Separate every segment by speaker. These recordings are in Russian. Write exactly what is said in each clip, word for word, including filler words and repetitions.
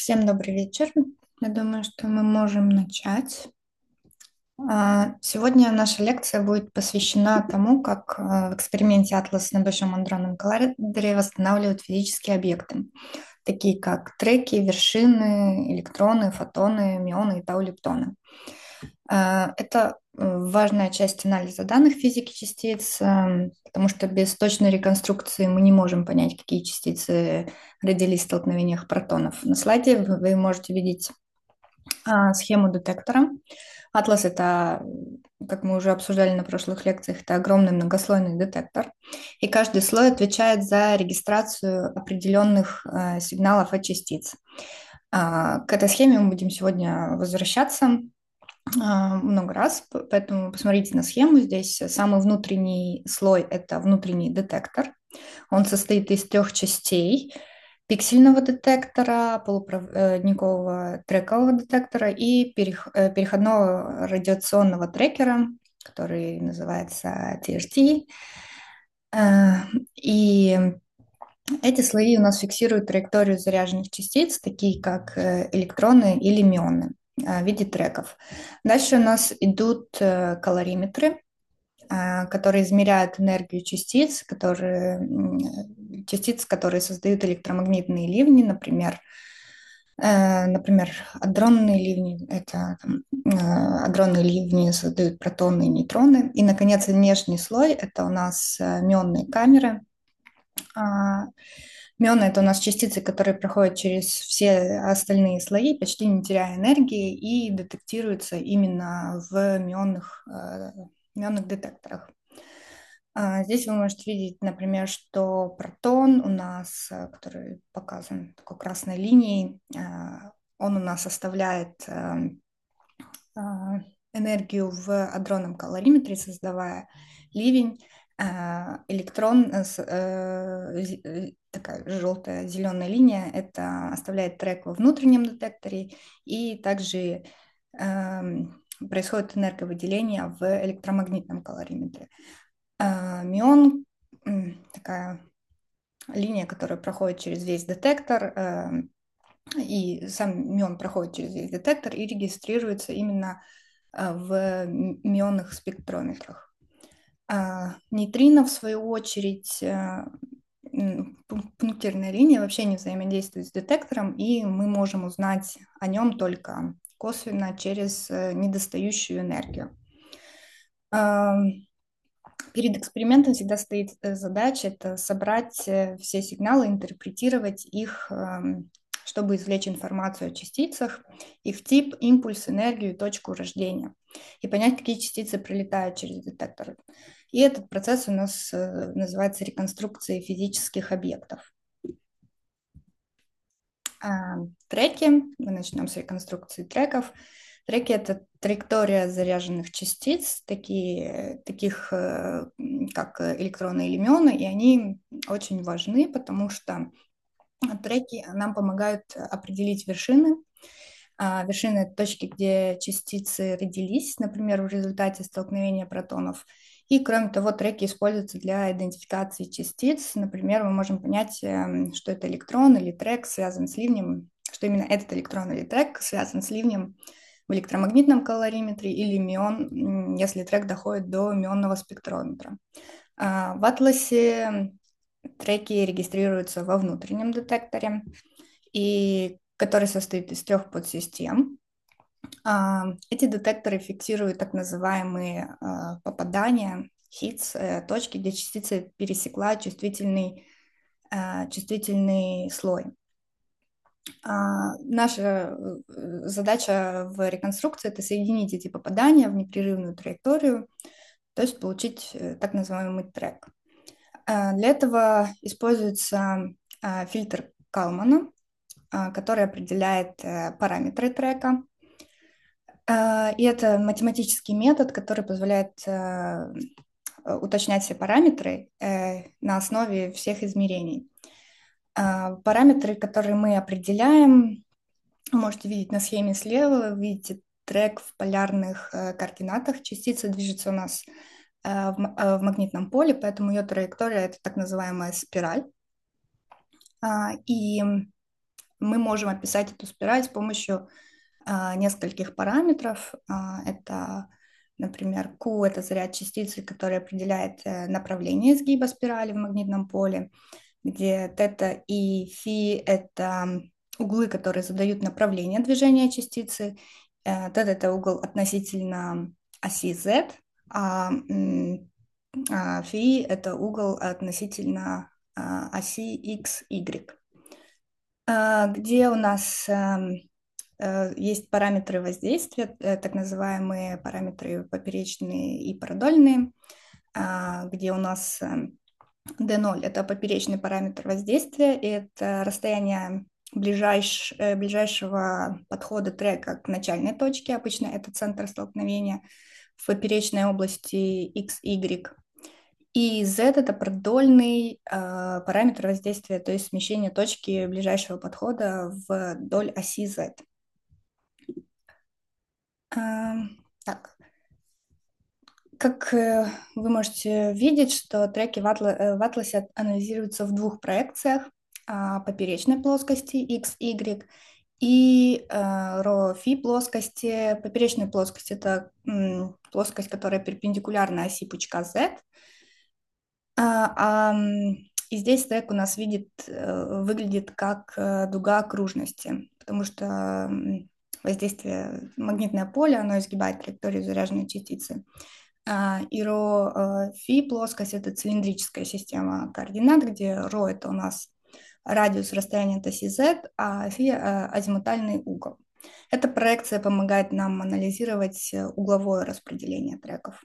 Speaker 1: Всем добрый вечер. Я думаю, что мы можем начать. А, Сегодня наша лекция будет посвящена тому, как а, в эксперименте Atlas на Большом адронном коллайдере восстанавливают физические объекты, такие как треки, вершины, электроны, фотоны, мионы и тау-лептоны. А, Это э, важная часть анализа данных физики частиц, эм, потому что без точной реконструкции мы не можем понять, какие частицы родились в столкновениях протонов. На слайде вы вы можете видеть а, схему детектора. Атлас — это, как мы уже обсуждали на прошлых лекциях, это огромный многослойный детектор, и каждый слой отвечает за регистрацию определенных э, сигналов от частиц. А, К этой схеме мы будем сегодня возвращаться а, много раз, п- поэтому посмотрите на схему. Здесь самый внутренний слой — это внутренний детектор. Он состоит из трех частей: пиксельного детектора, полупроводникового трекового детектора и перех- э, переходного радиационного трекера, который называется T H T. Э, И эти слои у нас фиксируют траекторию заряженных частиц, такие как э, электроны или мионы, э, в виде треков. Дальше у нас идут э, калориметры, а, которые измеряют энергию частиц, которые, м, частиц, которые создают электромагнитные ливни, например, э, например, адронные ливни, это там, э, адронные ливни создают протоны и нейтроны. И, наконец, внешний слой — это у нас э, мионные камеры. А, Мионы — это у нас частицы, которые проходят через все остальные слои, почти не теряя энергии, и детектируются именно в мионных, э, мионных детекторах. А, Здесь вы можете видеть, например, что протон у нас, э, который показан такой красной линией, а, он у нас оставляет э, а, энергию в адронном калориметре, создавая ливень. А, Электрон, э, с- э, зи- э, такая желтая, зеленая линия, это оставляет трек во внутреннем детекторе, и также эм, происходит энерговыделение в электромагнитном калориметре. А, Мион — м, такая линия, которая проходит через весь детектор, э, и сам мион проходит через весь детектор и регистрируется именно э, в м- мионных спектрометрах. А, Нейтрино, в свою очередь, э, м, пун- пунктирная линия вообще не взаимодействует с детектором, и мы можем узнать о нем только косвенно через э, недостающую энергию. Ам, Перед экспериментом всегда стоит э, задача — это собрать э, все сигналы, интерпретировать их, эм, чтобы извлечь информацию о частицах, их тип, импульс, энергию, точку рождения, и понять, какие частицы прилетают через детектор. И этот процесс у нас э, называется реконструкцией физических объектов. А, Треки. Мы начнем с реконструкции треков. Треки — это траектория заряженных частиц, такие, таких э, как электроны или мионы, и они очень важны, потому что треки нам помогают определить вершины. А вершины — это точки, где частицы родились, например, в результате столкновения протонов. И, кроме того, треки используются для идентификации частиц. Например, мы можем понять, эм, что это электрон или трек связан с ливнем, что именно этот электрон или трек связан с ливнем в электромагнитном калориметре, или мион, если трек доходит до мионного спектрометра. А В атласе треки регистрируются во внутреннем детекторе, и который состоит из трех подсистем. А, Эти детекторы фиксируют так называемые а, попадания, hits, э, точки, где частица пересекла чувствительный, а, чувствительный слой. А, Наша э, задача в реконструкции — это соединить эти попадания в непрерывную траекторию, то есть получить э, так называемый трек. А, Для этого используется а, фильтр Калмана, а, который определяет э, параметры трека. А, И это математический метод, который позволяет э, уточнять все параметры э, на основе всех измерений. А, Параметры, которые мы определяем, вы можете видеть на схеме слева. Вы видите трек в полярных э, координатах. Частица движется у нас э, в м- э, в магнитном поле, поэтому ее траектория — это так называемая спираль. А, И мы можем описать эту спираль с помощью а, нескольких параметров. А, это, например, Q — это заряд частицы, который определяет э, направление изгиба спирали в магнитном поле, где тета и фи — это углы, которые задают направление движения частицы. Э, Тета — это угол относительно оси Z, а, а фи — это угол относительно а, оси X, Y. А, где у нас эм, э, есть параметры воздействия, э, так называемые параметры поперечные и продольные, а, где у нас эм, ди ноль — это поперечный параметр воздействия, и это расстояние ближайш, э, ближайшего подхода трека к начальной точке, обычно это центр столкновения в поперечной области X Y. И Z — это продольный э, параметр воздействия, то есть смещение точки ближайшего подхода вдоль оси Z. Э, так, как э, вы можете видеть, что треки в, Atlas, э, в Atlas анализируются в двух проекциях: э, поперечной плоскости X Y и э, ρφ плоскости. Поперечная плоскость — это м, плоскость, которая перпендикулярна оси пучка Z. А, а, и здесь трек у нас видит, э, выглядит как э, дуга окружности, потому что воздействие магнитное поле, оно изгибает траекторию заряженной частицы. А, и ρφ плоскость — это цилиндрическая система координат, где ρ — это у нас радиус расстояния от оси Z, а φ — азимутальный угол. Эта проекция помогает нам анализировать угловое распределение треков.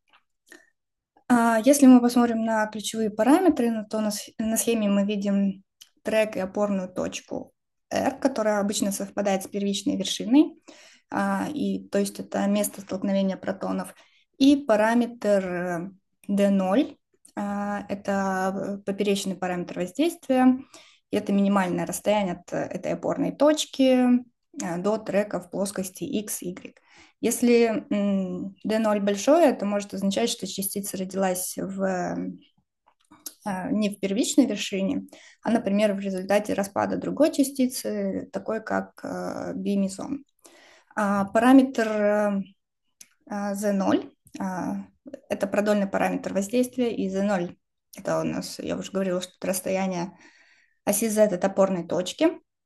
Speaker 1: Если мы посмотрим на ключевые параметры, то на схеме мы видим трек и опорную точку R, которая обычно совпадает с первичной вершиной, и, то есть это место столкновения протонов, и параметр ди ноль, это поперечный параметр воздействия, и это минимальное расстояние от этой опорной точки до трека в плоскости X Y. Если ди ноль большое, это может означать, что частица родилась в, не в первичной вершине, а, например, в результате распада другой частицы, такой как би-мезон. Параметр зет ноль — это продольный параметр воздействия, и зет ноль — это у нас, я уже говорила, что это расстояние оси Z от опорной точки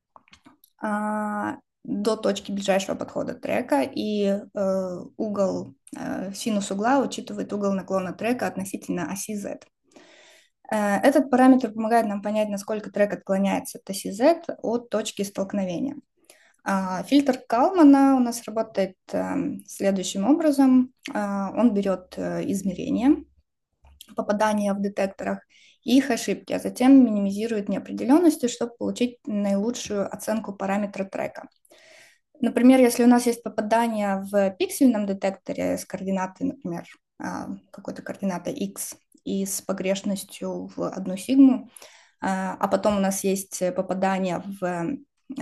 Speaker 1: до точки ближайшего подхода трека, и э, угол, э, синус угла учитывает угол наклона трека относительно оси Z. Э, этот параметр помогает нам понять, насколько трек отклоняется от оси Z от точки столкновения. Э, фильтр Калмана у нас работает э, следующим образом. Э, он берет э, измерения попадания в детекторах и их ошибки, а затем минимизирует неопределенности, чтобы получить наилучшую оценку параметра трека. Например, если у нас есть попадание в пиксельном детекторе с координатой, например, какой-то координатой x и с погрешностью в одну сигму, а потом у нас есть попадание в,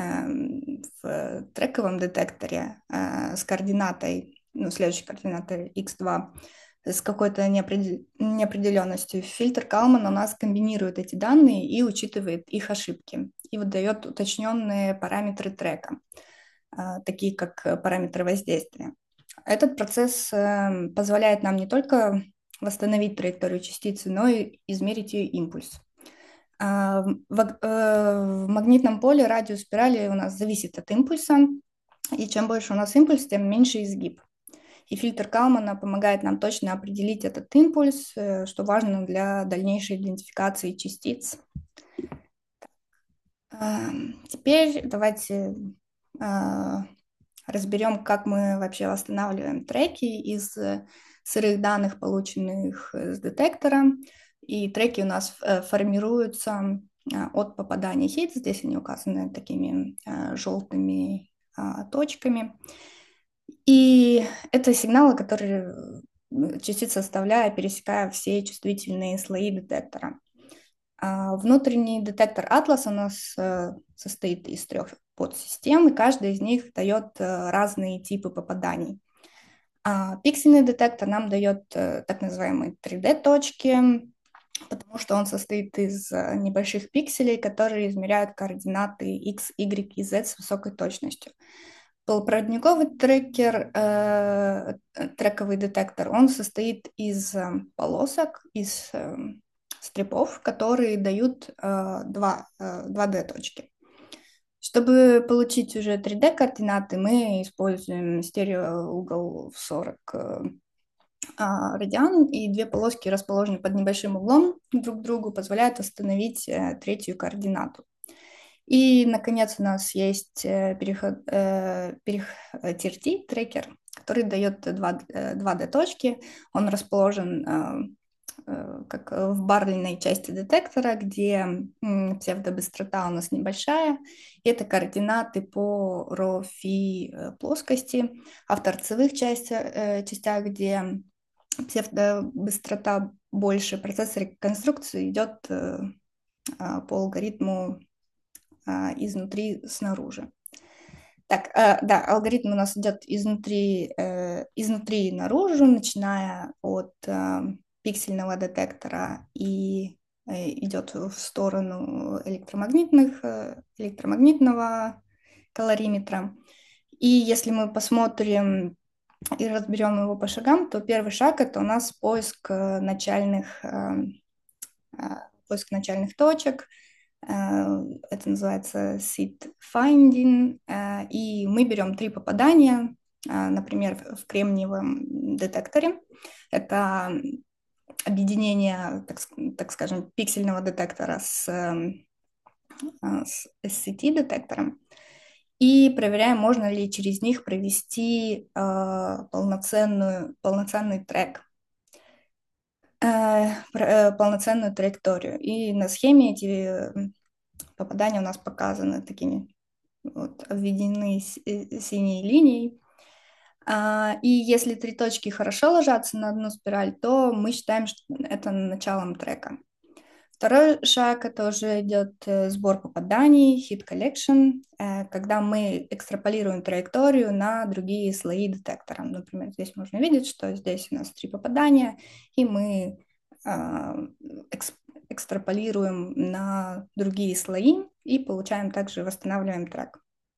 Speaker 1: в трековом детекторе с координатой, ну, следующей координатой икс два, с какой-то неопределенностью. Фильтр Калмана у нас комбинирует эти данные и учитывает их ошибки, и выдает уточненные параметры трека, такие как параметры воздействия. Этот процесс позволяет нам не только восстановить траекторию частицы, но и измерить ее импульс. В магнитном поле радиус спирали у нас зависит от импульса, и чем больше у нас импульс, тем меньше изгиб. И фильтр Калмана помогает нам точно определить этот импульс, что важно для дальнейшей идентификации частиц. Теперь давайте разберем, как мы вообще восстанавливаем треки из сырых данных, полученных с детектора. И треки у нас формируются от попадания хит. Здесь они указаны такими желтыми точками. И это сигналы, которые частица оставляя, пересекая все чувствительные слои детектора. Внутренний детектор Atlas у нас состоит из трех подсистем, и каждая из них дает разные типы попаданий. Пиксельный детектор нам дает так называемые три дэ точки, потому что он состоит из э, небольших пикселей, которые измеряют координаты x, y и z с высокой точностью. Полупроводниковый трекер, э, трековый детектор, он состоит из э, полосок, из э, стрипов, которые дают э, два, э, два дэ-точки. Чтобы получить уже три дэ-координаты, мы используем стереоугол в сорок э, а, радиан, и две полоски расположены под небольшим углом друг к другу, позволяют установить э, третью координату. И, наконец, у нас есть э, переход, э, перех, э, ти эр ти, трекер, который дает два, э, два дэ-точки. Он расположен э, э, как в баррельной части детектора, где м, псевдобыстрота у нас небольшая. И это координаты по ро, фи э, плоскости, а в торцевых частях, э, частях, где псевдобыстрота больше, процесс реконструкции идет э, а, по алгоритму а, изнутри снаружи. Так, э, да, алгоритм у нас идет изнутри, э, изнутри наружу, начиная от э, пиксельного детектора и э, идет в сторону электромагнитных, э, электромагнитного калориметра. И если мы посмотрим и разберем его по шагам, то первый шаг это у нас поиск э, начальных, э, э, поиск начальных точек. Э, Это называется seed finding. Э, И мы берем три попадания, э, например, в кремниевом детекторе. Это объединение, так, с- так скажем, пиксельного детектора с, э, с эс си ти-детектором. И проверяем, можно ли через них провести э, полноценную, полноценный трек, э, про- э, полноценную траекторию. И на схеме эти э, попадания у нас показаны такими, вот, обведены с- э, синей линией. А, и если три точки хорошо ложатся на одну спираль, то мы считаем, что это началом трека. Второй шаг — это уже идет э, сбор попаданий, hit collection, э, когда мы экстраполируем траекторию на другие слои детектора. Например, здесь можно видеть, что здесь у нас три попадания, и мы а, экс- экстраполируем на другие слои и получаем также, восстанавливаем трек.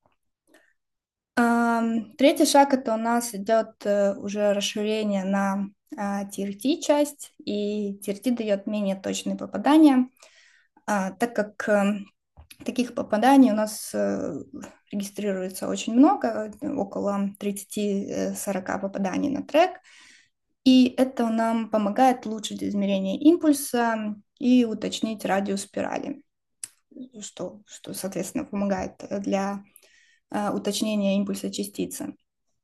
Speaker 1: Ам, Третий шаг — это у нас идет э, уже расширение на а, ти эр ти-часть, и ти эр ти дает менее точные попадания, а, так как э, таких попаданий у нас э, регистрируется очень много, около тридцать-сорок попаданий на трек, и это нам помогает улучшить измерение импульса и уточнить радиус спирали, что, что соответственно, помогает для э, уточнения импульса частицы.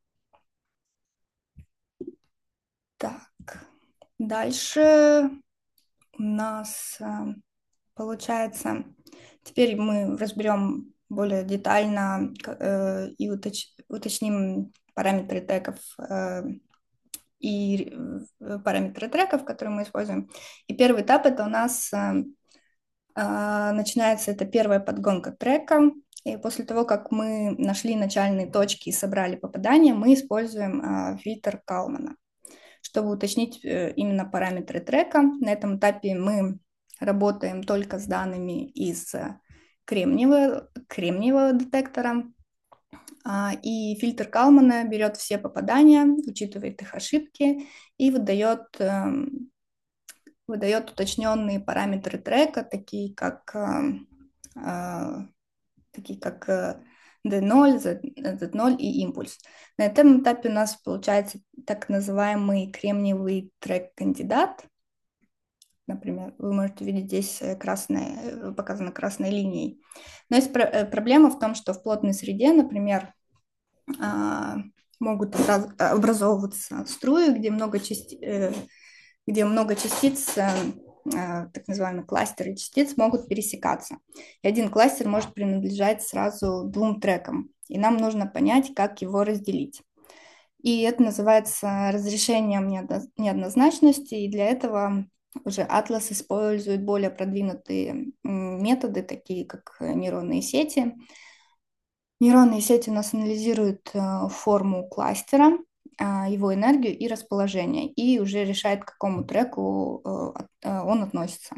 Speaker 1: Так, дальше у нас э, получается, теперь мы разберем более детально э, и уточ- уточним параметры треков э, и э, параметры треков, которые мы используем. И первый этап это у нас э, э, начинается, это первая подгонка трека. И после того, как мы нашли начальные точки и собрали попадания, мы используем э, фильтр Калмана, чтобы уточнить э, именно параметры трека. На этом этапе мы работаем только с данными из э, кремниевого, кремниевого детектора. А, И фильтр Калмана берет все попадания, учитывает их ошибки и выдает, эм, выдает уточненные параметры трека, такие как, эм, э, такие как э, ди ноль, зет ноль и импульс. На этом этапе у нас получается так называемый кремниевый трек-кандидат. Например, вы можете видеть здесь э, красная, показано красной линией. Но есть про- э, проблема в том, что в плотной среде, например, а, могут образ- образовываться струи, где много, части, э, где много частиц, э, э, так называемые кластеры частиц, могут пересекаться. И один кластер может принадлежать сразу двум трекам, и нам нужно понять, как его разделить. И это называется разрешением неодно- неоднозначности, и для этого уже Atlas использует более продвинутые м, методы, такие как э, нейронные сети. Нейронные сети у нас анализируют э, форму кластера а, его энергию и расположение, и уже решает, к какому треку э, от- э, он относится.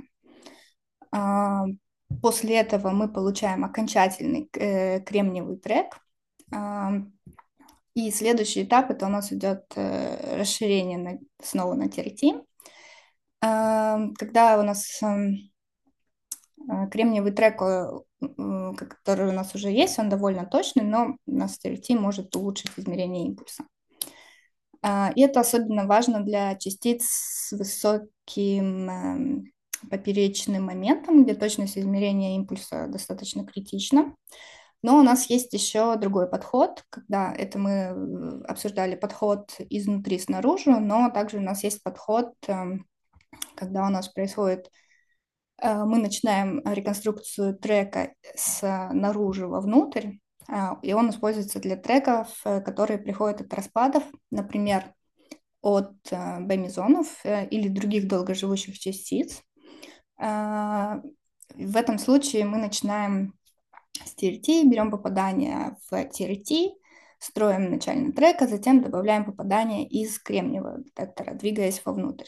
Speaker 1: А, После этого мы получаем окончательный э, кремниевый трек. А, И следующий этап это у нас идет э, расширение на- снова на T R T. А, Когда у нас эм, э, кремниевый трек, э, м, который у нас уже есть, он довольно точный, но у нас T R T может улучшить измерение импульса. А, И это особенно важно для частиц с высоким эм, поперечным моментом, где точность измерения импульса достаточно критична. Но у нас есть еще другой подход, когда это мы э, обсуждали подход изнутри снаружи, но также у нас есть подход, эм, когда у нас происходит, э, мы начинаем реконструкцию трека снаружи вовнутрь, а, и он используется для треков, э, которые приходят от распадов, например, от э, бомизонов э, или других долгоживущих частиц. А, В этом случае мы начинаем с T R T, берем попадание в T R T, строим начальный трек, а затем добавляем попадание из кремниевого детектора, двигаясь вовнутрь.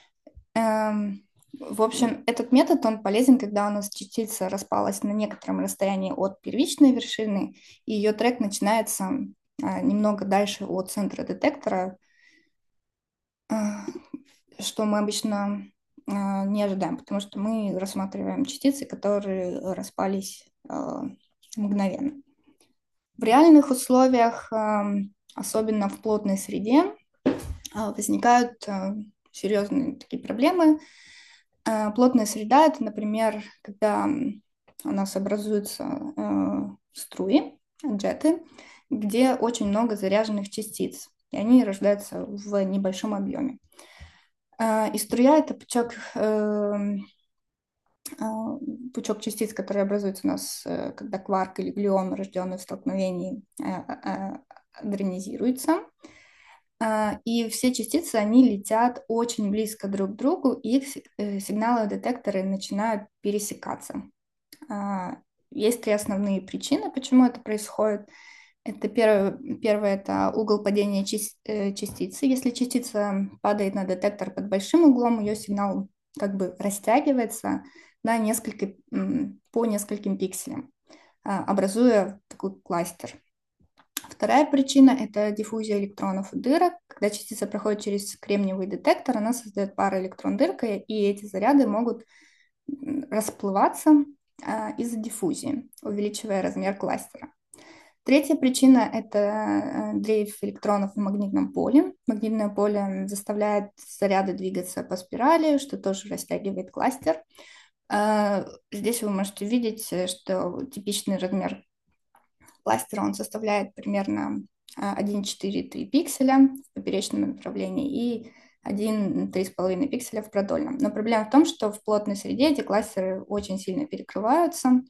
Speaker 1: Эм, В общем, этот метод, он полезен, когда у нас частица распалась на некотором расстоянии от первичной вершины, и ее трек начинается а, немного дальше от центра детектора, а, что мы обычно а, не ожидаем, потому что мы рассматриваем частицы, которые распались а, мгновенно. В реальных условиях, ам, особенно в плотной среде, а, возникают а, серьезные такие проблемы. А, Плотная среда – это, например, когда м, у нас образуются а, струи, джеты, где очень много заряженных частиц, и они рождаются в небольшом объеме. А, И струя – это пучок, эм, а, пучок частиц, который образуется у нас, э, когда кварк или глюон, рожденный в столкновении, э, э, адронизируется. А, И все частицы, они летят очень близко друг к другу, и их си- э, сигналы детекторы начинают пересекаться. А, Есть три основные причины, почему это происходит. Это первое, первое это угол падения части- э, частицы. Если частица падает на детектор под большим углом, ее сигнал как бы растягивается на несколько, м, по нескольким пикселям, а, образуя такой кластер. Вторая причина – это диффузия электронов и дырок. Когда частица проходит через кремниевый детектор, она создает пару электрон-дырка, и эти заряды могут м, расплываться а, из-за диффузии, увеличивая размер кластера. Третья причина – это э, дрейф электронов в магнитном поле. Магнитное поле заставляет заряды двигаться по спирали, что тоже растягивает кластер. А, Здесь вы можете видеть, э, что типичный размер кластера, он составляет примерно а, один целых четыре десятых пикселя в поперечном направлении и один целых три с половиной пикселя в продольном. Но проблема в том, что в плотной среде эти кластеры очень сильно перекрываются,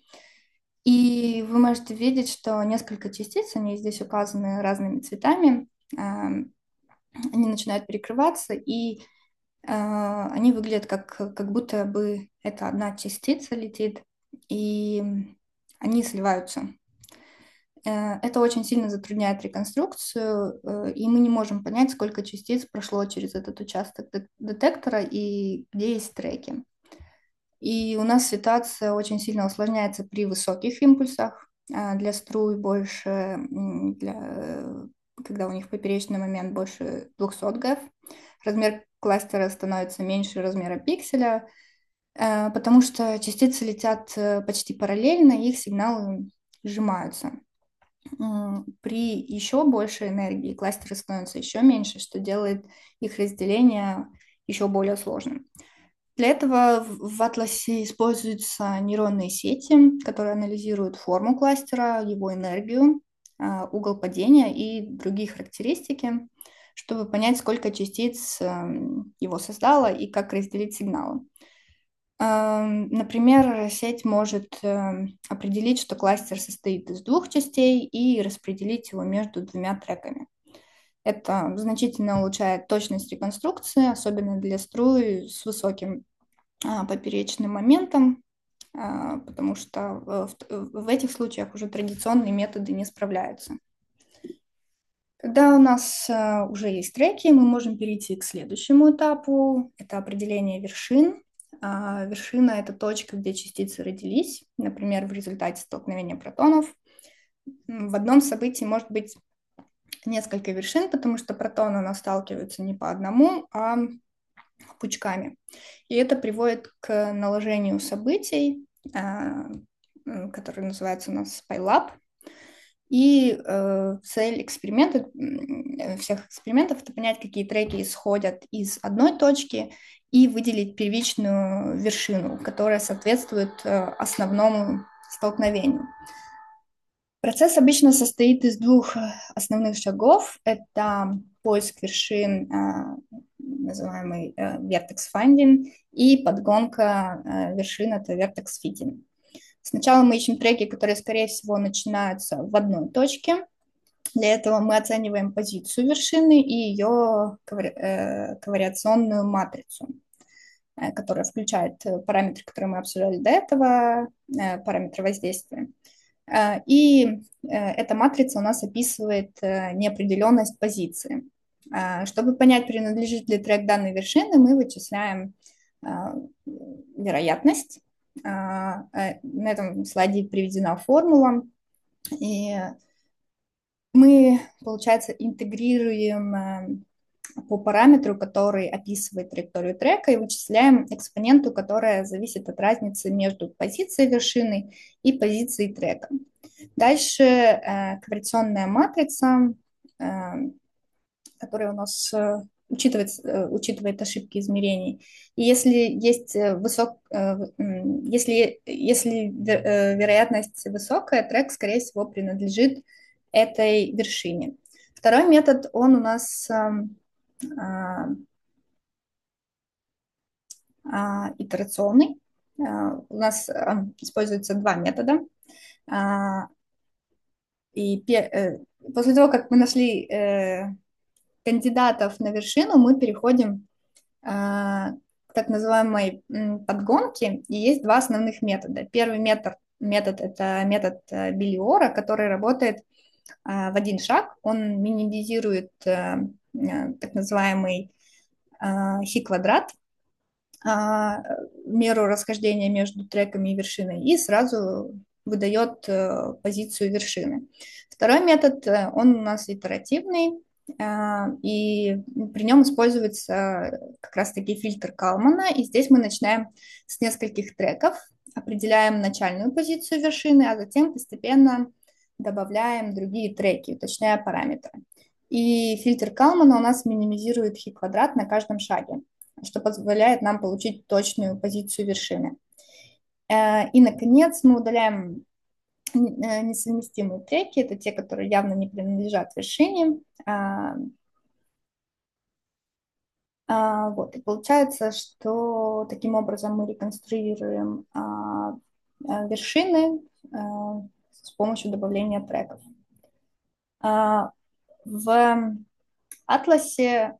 Speaker 1: и вы можете видеть, что несколько частиц, они здесь указаны разными цветами, а, они начинают перекрываться, и а, они выглядят как, как будто бы это одна частица летит, и они сливаются. Э, Это очень сильно затрудняет реконструкцию, э, и мы не можем понять, сколько частиц прошло через этот участок де- детектора и где есть треки. И у нас ситуация очень сильно усложняется при высоких импульсах. А, Для струй больше, м, для, э, когда у них поперечный момент больше двухсот гэф. Размер кластера становится меньше размера пикселя, э, потому что частицы летят э, почти параллельно, и их сигналы сжимаются. М, При еще большей энергии кластеры становятся еще меньше, что делает их разделение еще более сложным. Для этого в в атласе используются нейронные сети, которые анализируют форму кластера, его энергию, а, угол падения и другие характеристики, чтобы понять, сколько частиц эм, его создало и как разделить сигналы. Эм, Например, сеть может эм, определить, что кластер состоит из двух частей и распределить его между двумя треками. Это значительно улучшает точность реконструкции, особенно для струй с высоким а, поперечным моментом, а, потому что в, в этих случаях уже традиционные методы не справляются. Когда у нас э, уже есть треки, мы можем перейти к следующему этапу. Это определение вершин. А, вершина — это точка, где частицы родились, например, в результате столкновения протонов. М, В одном событии может быть несколько вершин, потому что протоны у нас сталкиваются не по одному, а пучками. И это приводит к наложению событий, а, м, которые называются у нас PyLab. И э, цель эксперимента, м, всех экспериментов — это понять, какие треки исходят из одной точки и выделить первичную вершину, которая соответствует э, основному столкновению. Процесс обычно состоит из двух э, основных шагов. Это поиск вершин, э, называемый э, vertex finding, и подгонка э, вершин — это vertex fitting. Сначала мы ищем треки, которые, скорее всего, начинаются в одной точке. Для этого мы оцениваем позицию вершины и ее ковариационную матрицу, э, которая включает э, параметры, которые мы обсуждали до этого, э, параметры воздействия. Э, И э, эта матрица у нас описывает э, неопределенность позиции. Э, Чтобы понять, принадлежит ли трек данной вершины, мы вычисляем э, вероятность. Э, э, На этом слайде приведена формула. И мы, получается, интегрируем э, по параметру, который описывает траекторию трека, и вычисляем экспоненту, которая зависит от разницы между позицией вершины и позицией трека. Дальше э, корреляционная матрица, э, которая у нас э, учитывает, э, учитывает ошибки измерений. И если есть высок, э, если, если вер, вероятность высокая, трек, скорее всего, принадлежит этой вершине. Второй метод, он у нас э, э, итерационный. Uh, у нас uh, используется два метода. Uh, и uh, после того, как мы нашли uh, кандидатов на вершину, мы переходим uh, к так называемой um, подгонке. И есть два основных метода. Первый метод, метод это метод uh, Белиора, который работает uh, в один шаг. Он минимизирует uh, uh, так называемый хи-квадрат, меру расхождения между треками и вершиной и сразу выдает э, позицию вершины. Второй метод, э, он у нас итеративный, э, и при нем используется как раз-таки фильтр Калмана, и здесь мы начинаем с нескольких треков, определяем начальную позицию вершины, а затем постепенно добавляем другие треки, уточняя параметры. И фильтр Калмана у нас минимизирует хи-квадрат на каждом шаге, что позволяет нам получить точную позицию вершины. И, наконец, мы удаляем несовместимые треки, это те, которые явно не принадлежат вершине. Вот. И получается, что таким образом мы реконструируем вершины с помощью добавления треков. В Атласе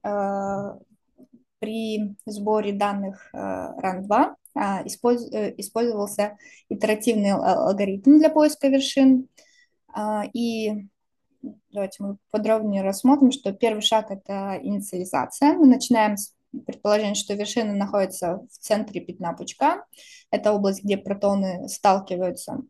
Speaker 1: при сборе данных ран два использовался итеративный алгоритм для поиска вершин. И давайте мы подробнее рассмотрим, что первый шаг — это инициализация. Мы начинаем с предположения, что вершина находится в центре пятна пучка. Это область, где протоны сталкиваются.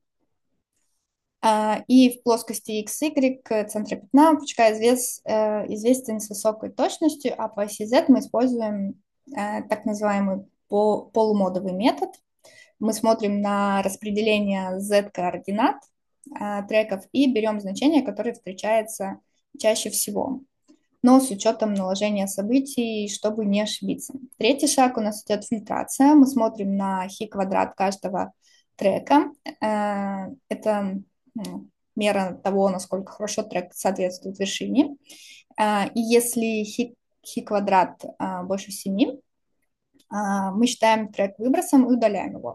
Speaker 1: И в плоскости икс игрек центра пятна пучка извест, известен с высокой точностью, а по оси Z мы используем так называемый полумодовый метод. Мы смотрим на распределение Z-координат треков и берем значение, которое встречается чаще всего, но с учетом наложения событий, чтобы не ошибиться. Третий шаг у нас идет фильтрация. Мы смотрим на хи-квадрат каждого трека. Это мера того, насколько хорошо трек соответствует вершине. И если хи-квадрат больше семи, мы считаем трек выбросом и удаляем его.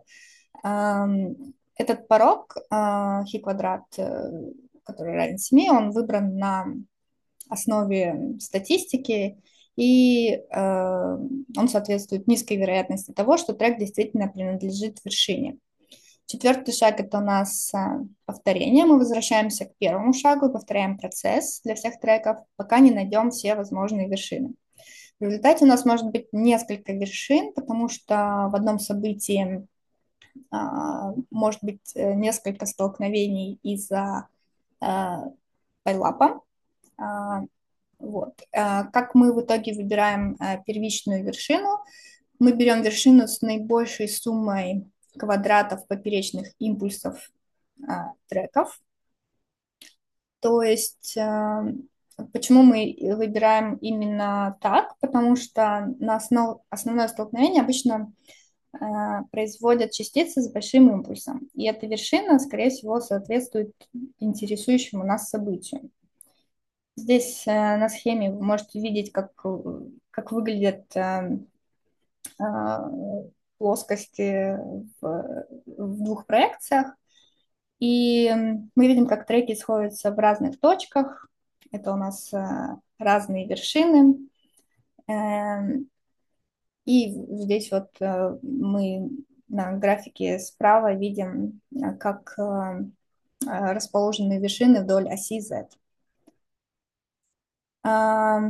Speaker 1: Этот порог, хи-квадрат, который равен семи, он выбран на основе статистики, и он соответствует низкой вероятности того, что трек действительно принадлежит вершине. Четвертый шаг – это у нас а, повторение. Мы возвращаемся к первому шагу и повторяем процесс для всех треков, пока не найдем все возможные вершины. В результате у нас может быть несколько вершин, потому что в одном событии а, может быть э, несколько столкновений из-за а, пайлапа. А, вот. А, Как мы в итоге выбираем а, первичную вершину? Мы берем вершину с наибольшей суммой квадратов поперечных импульсов а, треков. То есть а, почему мы выбираем именно так? Потому что на основ... основное столкновение обычно а, производят частицы с большим импульсом. И эта вершина, скорее всего, соответствует интересующему нас событию. Здесь э, на схеме вы можете видеть, как, э, как выглядят э, э, плоскости в, в двух проекциях. И мы видим, как треки сходятся в разных точках. Это у нас э, разные вершины. Э, И здесь вот э, мы на графике справа видим, э, как э, э, расположены вершины вдоль оси Z. А,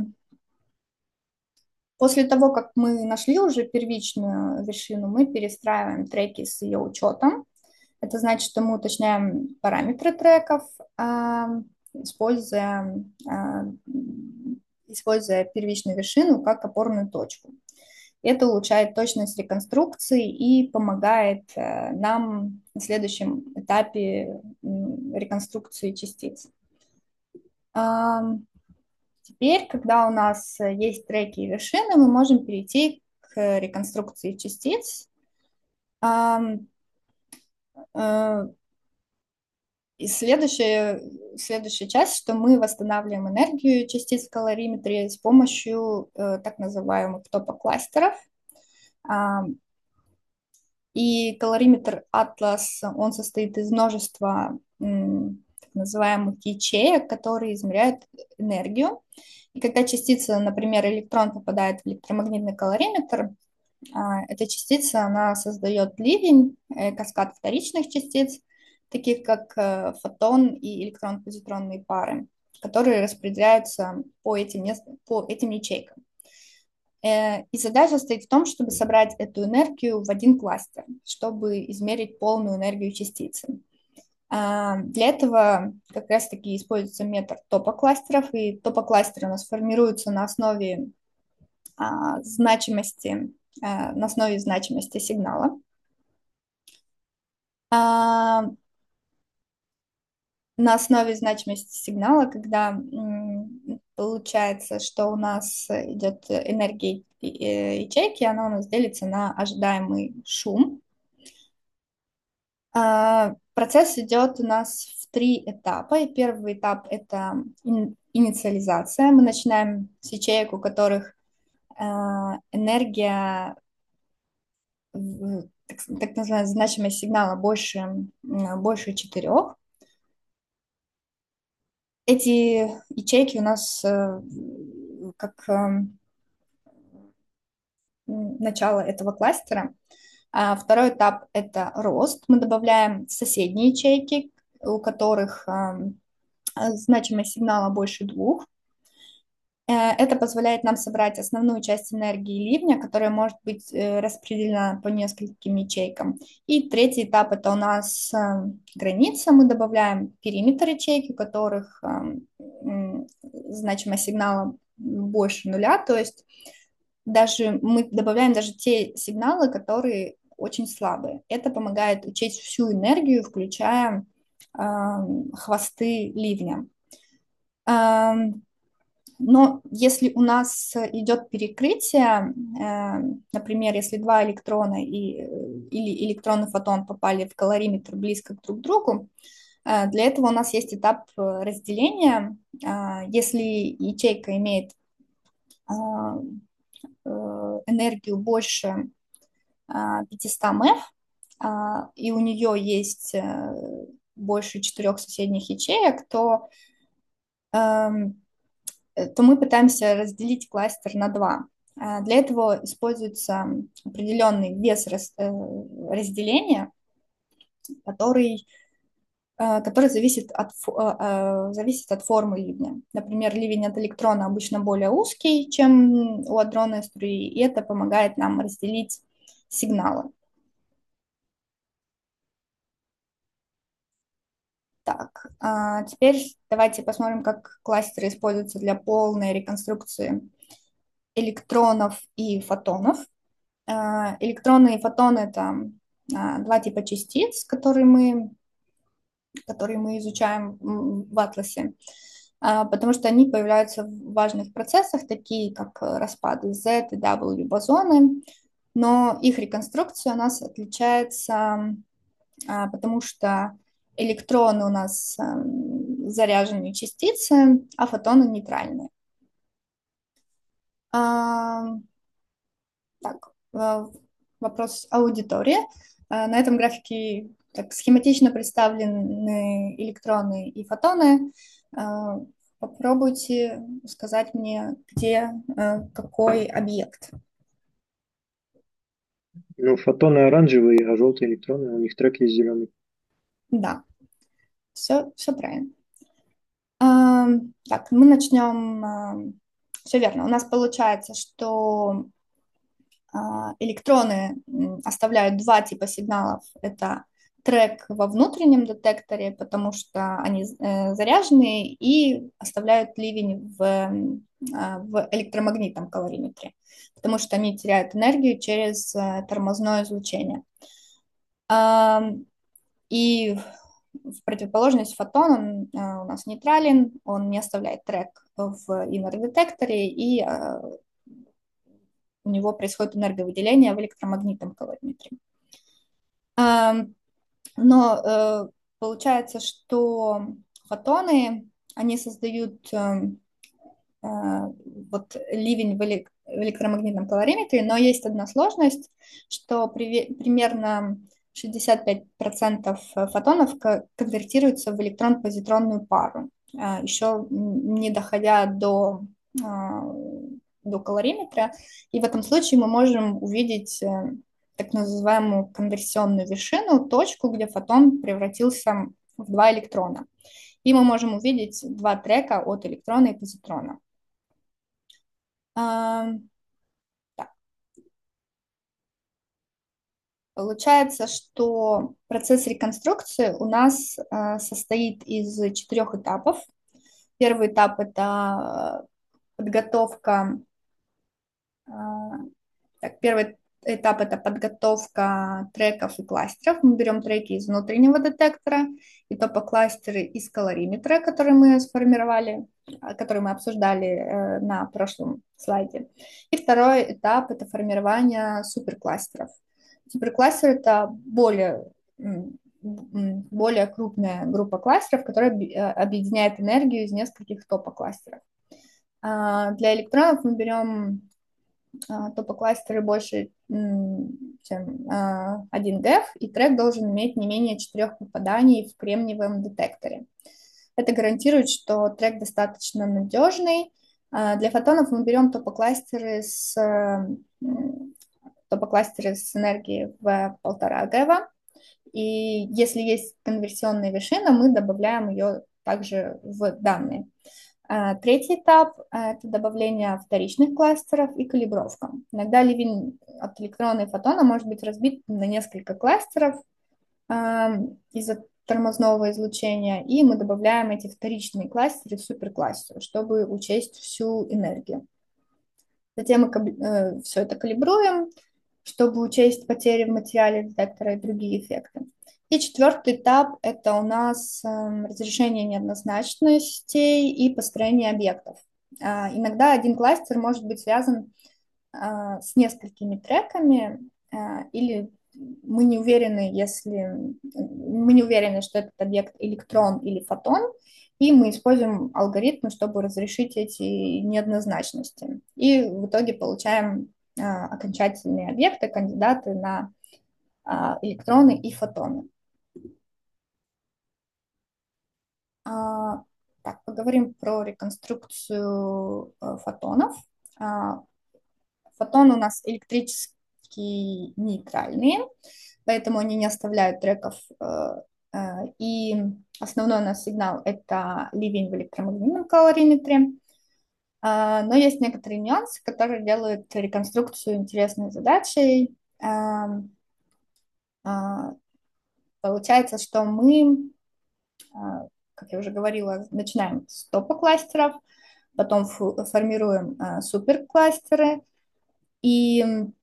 Speaker 1: После того, как мы нашли уже первичную вершину, мы перестраиваем треки с ее учетом. Это значит, что мы уточняем параметры треков, а, используя, а, используя первичную вершину как опорную точку. Это улучшает точность реконструкции и помогает э, нам на следующем этапе реконструкции частиц. Теперь, когда у нас есть треки и вершины, мы можем перейти к реконструкции частиц. Э, И следующая, следующая часть, что мы восстанавливаем энергию частиц в калориметре с помощью э, так называемых топокластеров. И калориметр Atlas, он состоит из множества так называемых ячеек, которые измеряют энергию. И когда частица, например, электрон попадает в электромагнитный калориметр, а, эта частица, она создает ливень, э, каскад вторичных частиц, таких как э, фотон и электрон-позитронные пары, которые распределяются по этим, по этим ячейкам. Э, И задача состоит в том, чтобы собрать эту энергию в один кластер, чтобы измерить полную энергию частицы. А, Для этого как раз-таки используется метод топокластеров, и топокластеры у нас формируются на основе а, значимости, а, на основе значимости сигнала. А, На основе значимости сигнала, когда м, получается, что у нас идет энергия э, ячейки, она у нас делится на ожидаемый шум. А, Процесс идет у нас в три этапа. И первый этап – это ин- инициализация. Мы начинаем с ячеек, у которых а, энергия, в- так, так называемая значимость сигнала больше, м, больше четырех. Эти ячейки у нас э, как э, начало этого кластера. А второй этап – это рост. Мы добавляем соседние ячейки, у которых э, значимость сигнала больше двух. Э, Это позволяет нам собрать основную часть энергии ливня, которая может быть э, распределена по нескольким ячейкам. И третий этап – это у нас э, граница. Мы добавляем периметр ячейки, у которых э, м, значимость сигнала больше нуля. То есть даже мы добавляем даже те сигналы, которые очень слабые. Это помогает учесть всю энергию, включая э, хвосты ливня. Эм, Но если у нас идет перекрытие, э, например, если два электрона и, э, или электрон и фотон попали в калориметр близко друг к другу, э, для этого у нас есть этап э, разделения. Э, Если ячейка имеет э, э, энергию больше э, пятьсот мФ, э, и у нее есть э, больше четырех соседних ячеек, то эм, э, то мы пытаемся разделить кластер на два. А, Для этого используется определенный вес раз- э, разделения. который, э, который зависит от, фо- э, э, зависит от формы ливня. Например, ливень от электрона обычно более узкий, чем у адронной струи, и это помогает нам разделить сигналы. Так, а теперь давайте посмотрим, как кластеры используются для полной реконструкции электронов и фотонов. А, Электроны и фотоны — это а, два типа частиц, которые мы, которые мы изучаем в атласе, а, потому что они появляются в важных процессах, такие как распады Z и W бозоны, но их реконструкция у нас отличается, а, потому что электроны у нас эм, заряженные частицы, а фотоны нейтральные. А, Так, э, вопрос аудитории. Э, На этом графике так схематично представлены электроны и фотоны. Э, Попробуйте сказать мне, где э, какой объект.
Speaker 2: Ну, фотоны оранжевые, а желтые электроны, у них трек есть зеленый.
Speaker 1: Да, все, все правильно. Ам, Так, мы начнем. Все верно. У нас получается, что а, электроны м, оставляют два типа сигналов. Это трек во внутреннем детекторе, потому что они э, заряженные, и оставляют ливень в, м, а, в электромагнитном калориметре, потому что они теряют энергию через э, тормозное излучение. А, И в противоположность фотон, он э, у нас нейтрален, он не оставляет трек в inner детекторе, и э, у него происходит энерговыделение в электромагнитном калориметре. А, Но э, получается, что фотоны, они создают э, э, вот ливень в, элек- в электромагнитном калориметре, но есть одна сложность, что приве- примерно шестьдесят пять процентов фотонов ко- конвертируются в электрон-позитронную пару, а, еще не доходя до, а, до калориметра. И в этом случае мы можем увидеть э, так называемую конверсионную вершину, точку, где фотон превратился в два электрона. И мы можем увидеть два трека от электрона и позитрона. А, так, Получается, что процесс реконструкции у нас а, состоит из четырех этапов. Первый этап — это подготовка. а, Так, первый этап — это подготовка треков и кластеров. Мы берем треки из внутреннего детектора и топокластеры из калориметра, которые мы сформировали, а, которые мы обсуждали э, на прошлом слайде. И второй этап — это формирование суперкластеров. Суперкластер — это более, м, м, более крупная группа кластеров, которая объ- э, объединяет энергию из нескольких топокластеров. А, Для электронов мы берем а, топокластеры больше, м, чем а, один гэф, и трек должен иметь не менее четырех попаданий в кремниевом детекторе. Это гарантирует, что трек достаточно надежный. А, Для фотонов мы берем топокластеры с, м, топокластеры с энергией в полтора гэва, и если есть конверсионная вершина, мы добавляем ее также в данные. А, Третий этап — это добавление вторичных кластеров и калибровка. Иногда ливень от электрона и фотона может быть разбит на несколько кластеров а, из-за тормозного излучения, и мы добавляем эти вторичные кластеры в суперкластер, чтобы учесть всю энергию. Затем мы все это калибруем, чтобы учесть потери в материале детектора и другие эффекты. И четвертый этап — это у нас эм, разрешение неоднозначностей и построение объектов. А, Иногда один кластер может быть связан а, с несколькими треками, а, или мы не уверены, если мы не уверены, что этот объект электрон или фотон, и мы используем алгоритмы, чтобы разрешить эти неоднозначности. И в итоге получаем а, окончательные объекты, кандидаты на а, электроны и фотоны. А, Так, поговорим про реконструкцию э, фотонов. А, Фотоны у нас электрически нейтральные, поэтому они не оставляют треков. э, э, И основной у нас сигнал — это ливень в электромагнитном калориметре. А, Но есть некоторые нюансы, которые делают реконструкцию интересной задачей. А, а, Получается, что мы, а, как я уже говорила, начинаем с топа кластеров, потом фу- формируем а, суперкластеры, и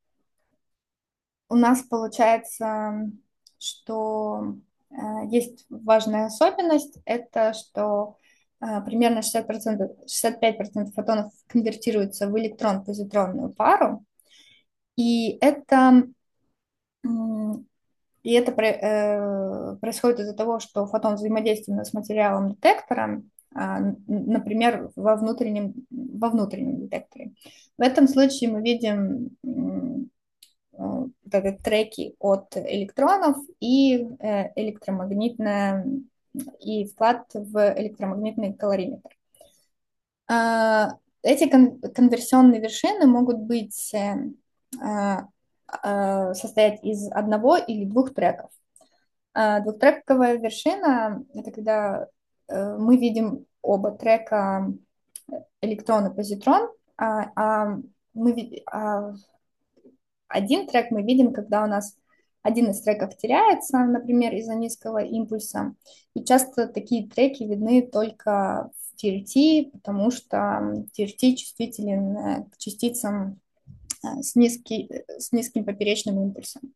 Speaker 1: у нас получается, что э, есть важная особенность, это что э, примерно шестьдесят процентов, шестьдесят пять процентов фотонов конвертируются в электрон-позитронную пару, и это, м, и это про- э, происходит из-за того, что фотон взаимодействует с материалом детектора, а, н- например, во внутреннем, во внутреннем детекторе. В этом случае мы видим м, э, вот это треки от электронов и э, электромагнитная и вклад в электромагнитный калориметр. А, Эти кон- конверсионные вершины могут быть э, а, а, состоять из одного или двух треков. А, Двухтрековая вершина — это когда э, мы видим оба трека электрон и позитрон, а, а мы, ви- а один трек мы видим, когда у нас один из треков теряется, например, из-за низкого импульса. И часто такие треки видны только в ти эр ти, потому что ти эр ти чувствителен э, к частицам э, с, низкий, с низким поперечным импульсом.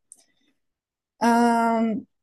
Speaker 1: Эм,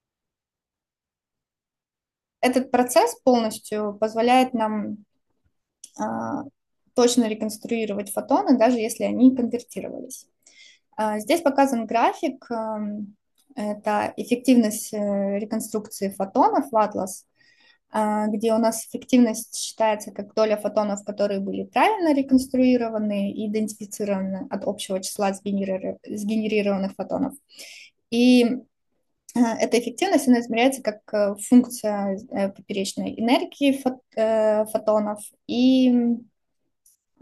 Speaker 1: Этот процесс полностью позволяет нам а, точно реконструировать фотоны, даже если они конвертировались. А, Здесь показан график. эм, Это эффективность э, реконструкции фотонов в Atlas, а, где у нас эффективность считается как доля фотонов, которые были правильно реконструированы и идентифицированы от общего числа сгенери- сгенерированных фотонов. И э, эта эффективность, она измеряется как э, функция э, поперечной энергии фот- э, фотонов и а,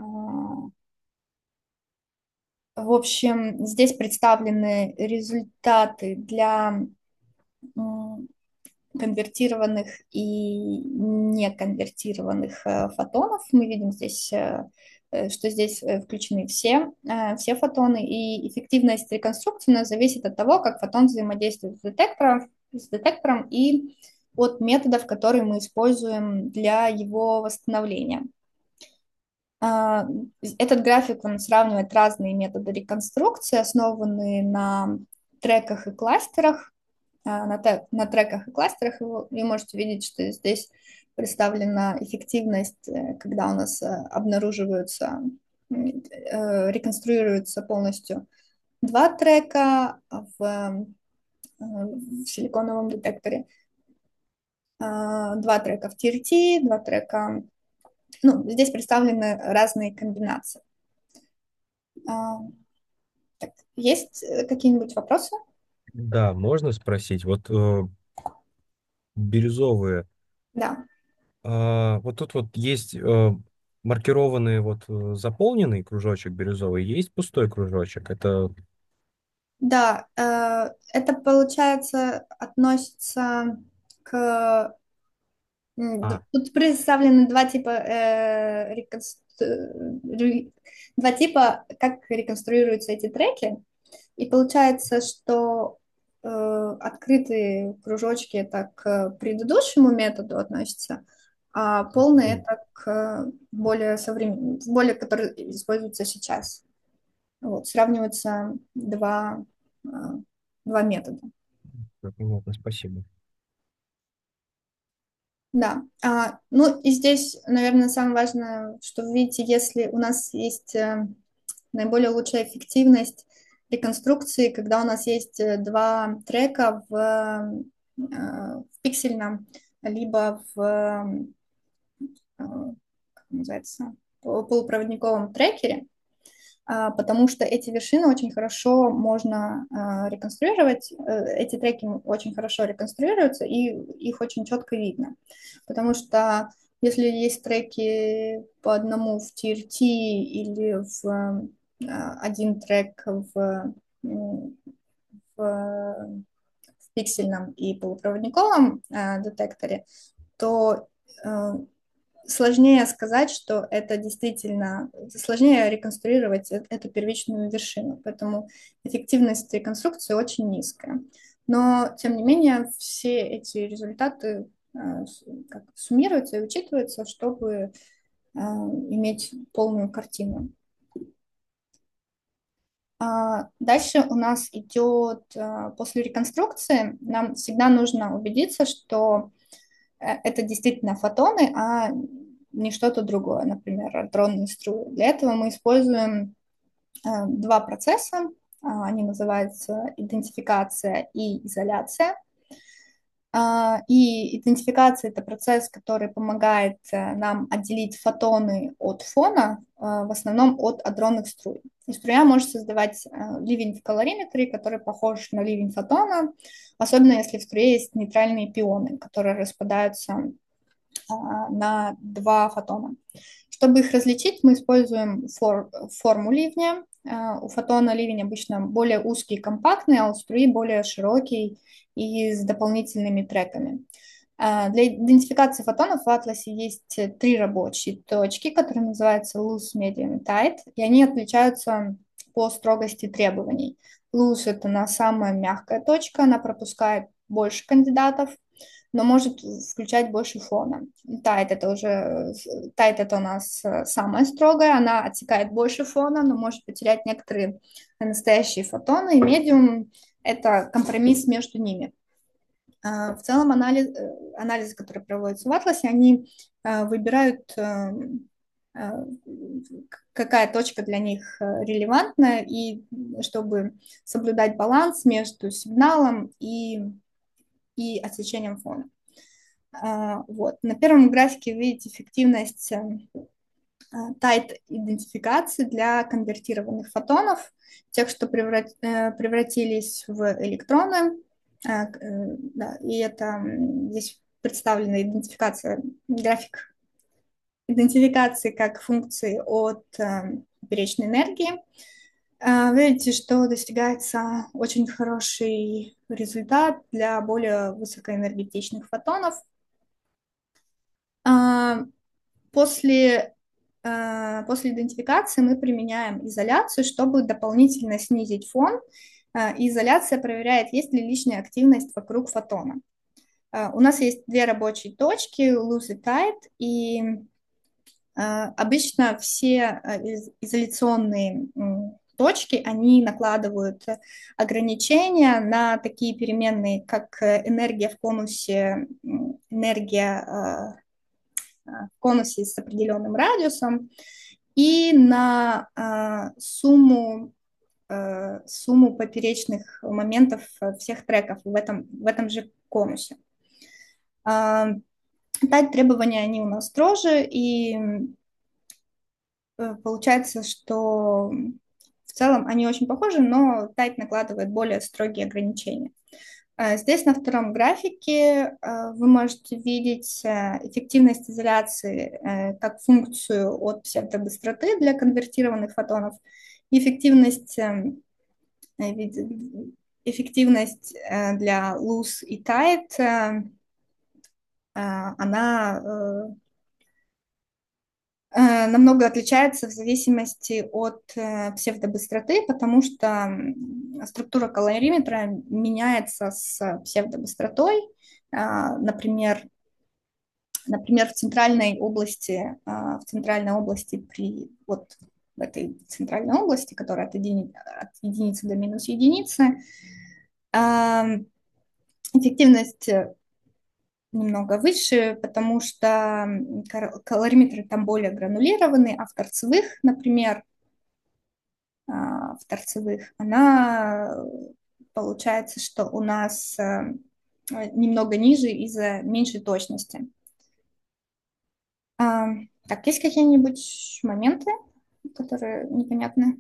Speaker 1: в общем, здесь представлены результаты для м, конвертированных и неконвертированных э, фотонов. Мы видим здесь, э, э, что здесь э, включены все, э, все фотоны, и эффективность реконструкции у нас зависит от того, как фотон взаимодействует с детектором, с детектором и от методов, которые мы используем для его восстановления. А, Этот график, он сравнивает разные методы реконструкции, основанные на треках и кластерах. А, На, те- на треках и кластерах вы вы можете видеть, что здесь представлена эффективность, э, когда у нас э, обнаруживаются, м, э, реконструируются полностью два трека в, э, в силиконовом детекторе, а, два трека в ти эр ти, два трека. Ну, здесь представлены разные комбинации. А, Так, есть э, какие-нибудь вопросы?
Speaker 3: Да, можно спросить? Вот э, бирюзовые.
Speaker 1: Да.
Speaker 3: А, вот тут вот есть э, маркированный вот э, заполненный кружочек бирюзовый, есть пустой кружочек. Это
Speaker 1: Да, э, это, получается, относится к... м, д-
Speaker 3: а,
Speaker 1: Тут представлены два типа, э, реконс- э, рю- два типа, как реконструируются эти треки. И получается, что э, открытые кружочки — это к предыдущему методу относятся, а полные —
Speaker 3: м,
Speaker 1: это к более современному, более, который используется сейчас. Вот, сравниваются два, а, два метода.
Speaker 3: понятно, спасибо.
Speaker 1: Да. А, ну и здесь, наверное, самое важное, что вы видите, если у нас есть э, наиболее лучшая эффективность реконструкции, когда у нас есть э, два трека в, э, в пиксельном, либо в, э, как называется, полупроводниковом трекере, а, потому что эти вершины очень хорошо можно а, реконструировать, э, эти треки очень хорошо реконструируются, и их очень четко видно. Потому что если есть треки по одному в ти эр ти или в а, один трек в, м, в, в пиксельном и полупроводниковом э, детекторе, то э, сложнее сказать, что это действительно, сложнее реконструировать э- эту первичную вершину, поэтому эффективность реконструкции очень низкая. Но, тем не менее, все эти результаты э, с- как, суммируются и учитываются, чтобы э, иметь полную картину. А дальше у нас идет, э, после реконструкции, нам всегда нужно убедиться, что э, это действительно фотоны, а не что-то другое, например, электронные струи. Для этого мы используем э, два процесса, а, они называются идентификация и изоляция. А, И идентификация — это процесс, который помогает э, нам отделить фотоны от фона, э, в основном от адронных струй. И струя может создавать э, ливень в калориметре, который похож на ливень фотона, особенно если в струе есть нейтральные пионы, которые распадаются а, на два фотона. Чтобы их различить, мы используем фор, форму ливня. А, У фотона ливень обычно более узкий и компактный, а у струи более широкий и с дополнительными треками. А, Для идентификации фотонов в атласе есть три рабочие точки, которые называются loose, medium и tight, и они отличаются по строгости требований. Loose — это она самая мягкая точка, она пропускает больше кандидатов, но может включать больше фона. Тайт — это уже, тайт — это у нас э, самая строгая, она отсекает больше фона, но может потерять некоторые настоящие фотоны, и медиум — это компромисс между ними. А, В целом анализ, э, анализы, которые проводятся в Атласе, они э, выбирают, э, э, какая точка для них э, релевантна, и чтобы соблюдать баланс между сигналом и, и отсечением фона. А, Вот. На первом графике вы видите эффективность тайт-идентификации для конвертированных фотонов, тех, что преврат, э, превратились в электроны. А, к- э, да, и это м, здесь представлена идентификация, график идентификации как функции от э, поперечной энергии. А, Вы видите, что достигается очень хороший результат для более высокоэнергетичных фотонов. А, После, э, после идентификации мы применяем изоляцию, чтобы дополнительно снизить фон. Э, и изоляция проверяет, есть ли лишняя активность вокруг фотона. Э, У нас есть две рабочие точки, loose и tight, и э, обычно все э, из- изоляционные м, точки, они накладывают э, ограничения на такие переменные, как э, энергия в конусе, м, энергия э, в конусе с определенным радиусом, и на а, сумму, э, сумму поперечных моментов э, всех треков в этом, в этом же конусе. А, Тайп требования, они у нас строже, и э, получается, что в целом они очень похожи, но тайп накладывает более строгие ограничения. А Здесь на втором графике э, вы можете видеть э, эффективность изоляции э, как функцию от псевдобыстроты для конвертированных фотонов, и эффективность, э, вид- эффективность э, для loose и tight, э, э, она э, э, намного отличается в зависимости от э, псевдобыстроты, потому что м, структура калориметра меняется с псевдобыстротой. А, Например, например, в центральной области, а, в центральной области при вот в этой центральной области, которая от, едини- от единицы до минус единицы, а, эффективность немного выше, потому что кар- калориметры там более гранулированы, а в торцевых, например, а, в торцевых, она получается, что у нас а, немного ниже из-за меньшей точности. А, так, есть какие-нибудь моменты, которые непонятны?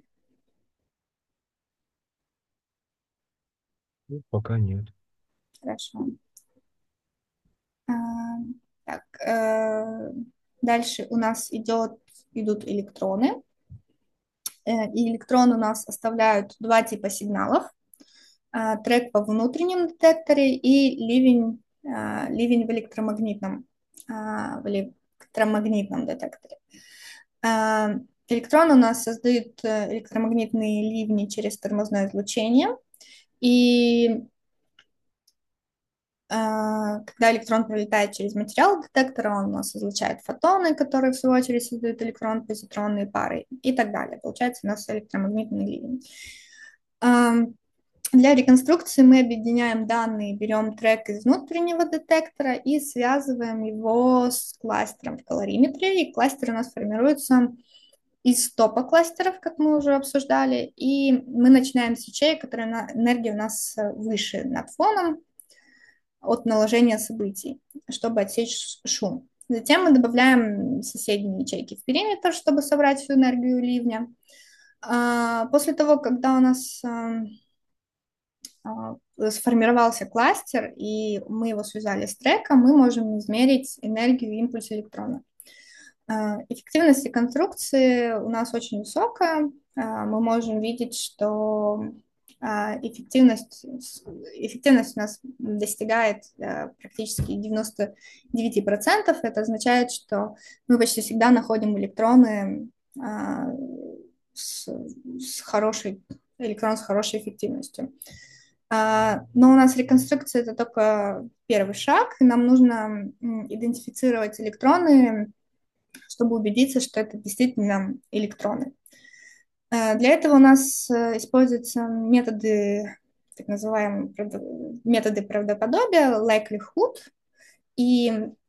Speaker 3: Ну, пока нет.
Speaker 1: Хорошо. А, так, э, дальше у нас идет, идут электроны. Э, и электроны у нас оставляют два типа сигналов. а, трек во внутреннем детекторе и ливень, а, ливень в электромагнитном, а, в электромагнитном детекторе. А, Электрон у нас создают э, электромагнитные ливни через тормозное излучение, и а, когда электрон пролетает через материал детектора, он у нас излучает фотоны, которые в свою очередь создают электрон-позитронные пары и так далее. Получается у нас электромагнитный ливень. А, Для реконструкции мы объединяем данные, берем трек из внутреннего детектора и связываем его с кластером в калориметре. И кластер у нас формируется из топа кластеров, как мы уже обсуждали, и мы начинаем с ячеек, которые на, энергия у нас выше над фоном от наложения событий, чтобы отсечь шум. Затем мы добавляем соседние ячейки в периметр, чтобы собрать всю энергию ливня. А, После того, когда у нас а, а, сформировался кластер, и мы его связали с треком, мы можем измерить энергию импульса электрона. А, Эффективность реконструкции у нас очень высокая. А, Мы можем видеть, что а, эффективность, эффективность у нас достигает а, практически девяносто девять процентов. Это означает, что мы почти всегда находим электроны а, с, с хорошей, электрон с хорошей эффективностью. А, Но у нас реконструкция — это только первый шаг, и нам нужно м, идентифицировать электроны, чтобы убедиться, что это действительно электроны. Э, Для этого у нас э, используются методы, так называемые правдо- методы правдоподобия, likelihood, и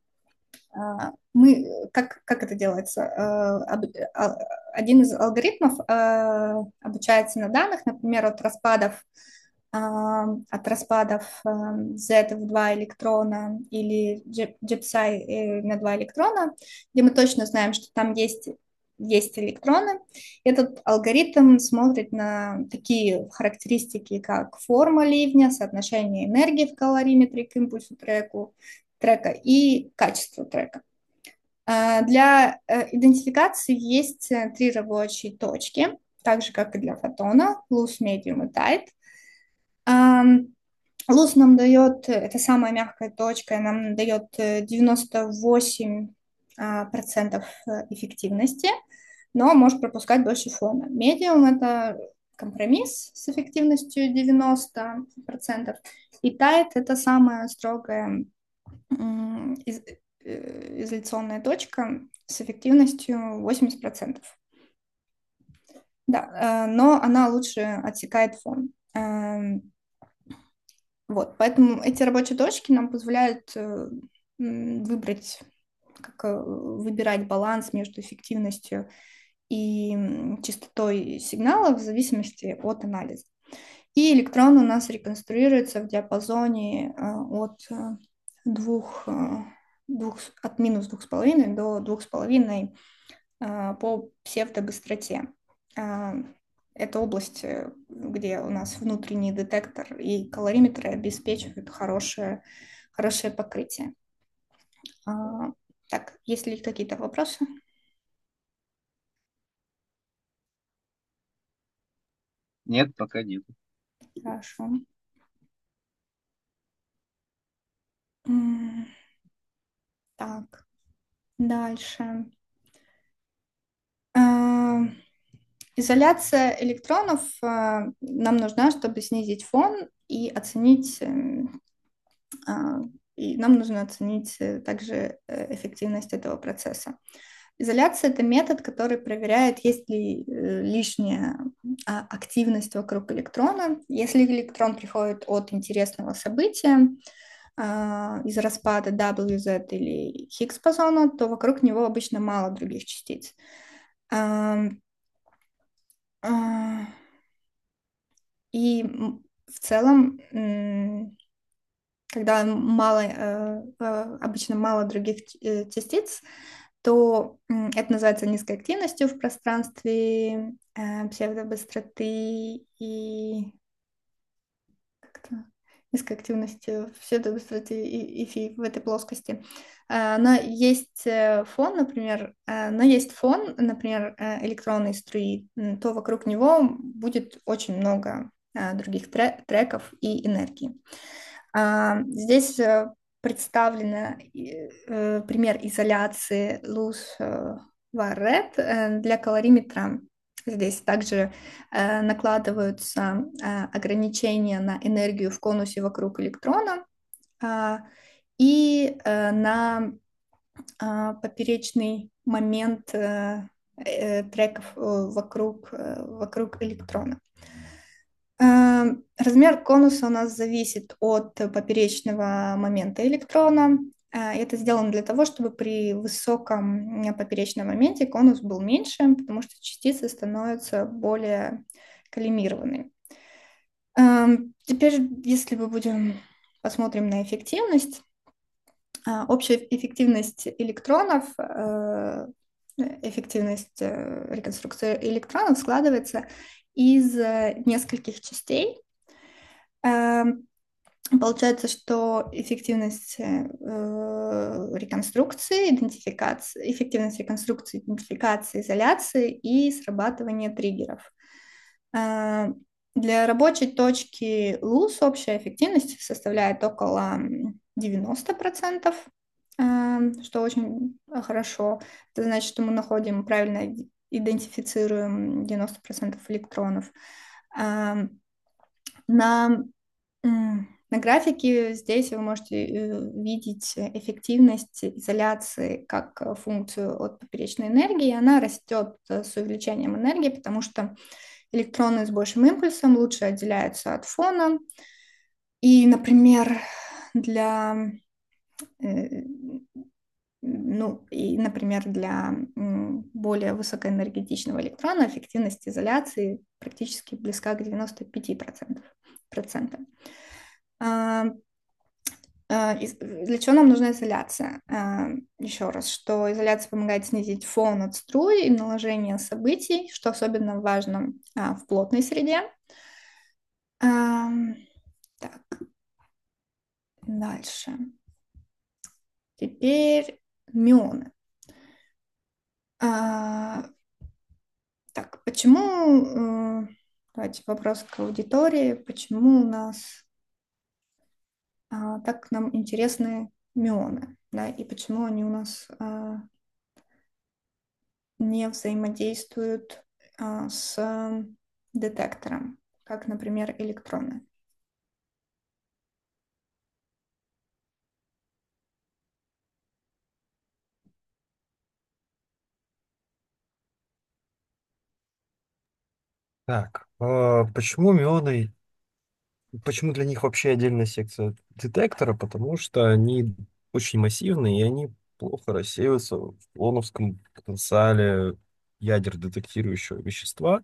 Speaker 1: а, мы, как, как это делается? Э, об- а- Один из алгоритмов э, обучается на данных, например, от распадов а, от распадов э, Z в два электрона или GPSI э, на два электрона, где мы точно знаем, что там есть, есть электроны. Этот алгоритм смотрит на такие характеристики, как форма ливня, соотношение энергии в калориметре к импульсу треку, трека и качество трека. А, Для э, идентификации есть э, три рабочие точки, так же, как и для фотона, loose, medium и tight. Ам, Луз нам дает, э, это самая мягкая точка, нам дает э, девяносто восемь а, процентов э, эффективности, но может пропускать больше фона. Медиум — это компромисс с эффективностью девяносто процентов, и тайт — это самая строгая м, из- э, изоляционная точка с эффективностью восемьдесят процентов. Да, э, но она лучше отсекает фон. Эм, Вот, поэтому эти рабочие точки нам позволяют э, м, выбрать, как э, выбирать баланс между эффективностью и м, частотой сигнала в зависимости от анализа. И электрон у нас реконструируется в диапазоне э, от э, двух, э, двух, от минус двух с половиной до двух с половиной э, по псевдобыстроте. Э, Это область, э, где у нас внутренний детектор и калориметры обеспечивают хорошее, хорошее покрытие. А, Так, есть ли какие-то вопросы?
Speaker 4: Нет, пока нет.
Speaker 1: Хорошо. М, Так, дальше. А, Изоляция электронов а, нам нужна, чтобы снизить фон и оценить, эм, а, и нам нужно оценить э, также э, эффективность этого процесса. Изоляция — это метод, который проверяет, есть ли э, лишняя а, активность вокруг электрона. Если электрон приходит от интересного события, а, из распада дабл ю зет или Хиггс-бозона, то вокруг него обычно мало других частиц. А, а, И м, в целом, м, когда мало, э, э, обычно мало других ч- э, частиц, то м, это называется низкой активностью в пространстве, э, псевдобыстроты и как-то низкой активностью в псевдобыстроте и, и фи в этой плоскости. Э, Но есть э, фон, например, э, но есть фон, например, э, электронной струи, м, то вокруг него будет очень много а, других тре- треков и энергии. А, Здесь э, представлен пример изоляции Luz-Warret для колориметра. Здесь также э, накладываются э, ограничения на энергию в конусе вокруг электрона а, и э, на а, поперечный момент э, э, треков э, вокруг, э, вокруг электрона. Э, Размер конуса у нас зависит от поперечного момента электрона. Э, Это сделано для того, чтобы при высоком э, поперечном моменте конус был меньше, потому что частицы становятся более коллимированными. Э, Теперь, если мы будем посмотрим на эффективность, а, общая эффективность электронов, э, эффективность э, реконструкции электронов складывается из э, нескольких частей. Э, Получается, что эффективность э, реконструкции, идентификации, эффективность реконструкции, идентификации, изоляции и срабатывания триггеров. Э, Для рабочей точки Луз общая эффективность составляет около девяносто процентов, что очень хорошо. Это значит, что мы находим, правильно идентифицируем девяносто процентов электронов. На, на графике здесь вы можете э, видеть эффективность изоляции как э, функцию от поперечной энергии. Она растет э, с увеличением энергии, потому что электроны с большим импульсом лучше отделяются от фона. И, например, для э, ну, и, например, для более высокоэнергетичного электрона эффективность изоляции практически близка к девяноста пяти процентам. Для чего нам нужна изоляция? Еще раз, что изоляция помогает снизить фон от струй и наложение событий, что особенно важно в плотной среде. Так, дальше. Теперь мюоны. Так, почему, давайте вопрос к аудитории, почему у нас так нам интересны мюоны, да, и почему они у нас не взаимодействуют с детектором, как, например, электроны.
Speaker 3: Так, а почему мионы, почему для них вообще отдельная секция детектора? Потому что они очень массивные, и они плохо рассеиваются в Плоновском потенциале ядер детектирующего вещества.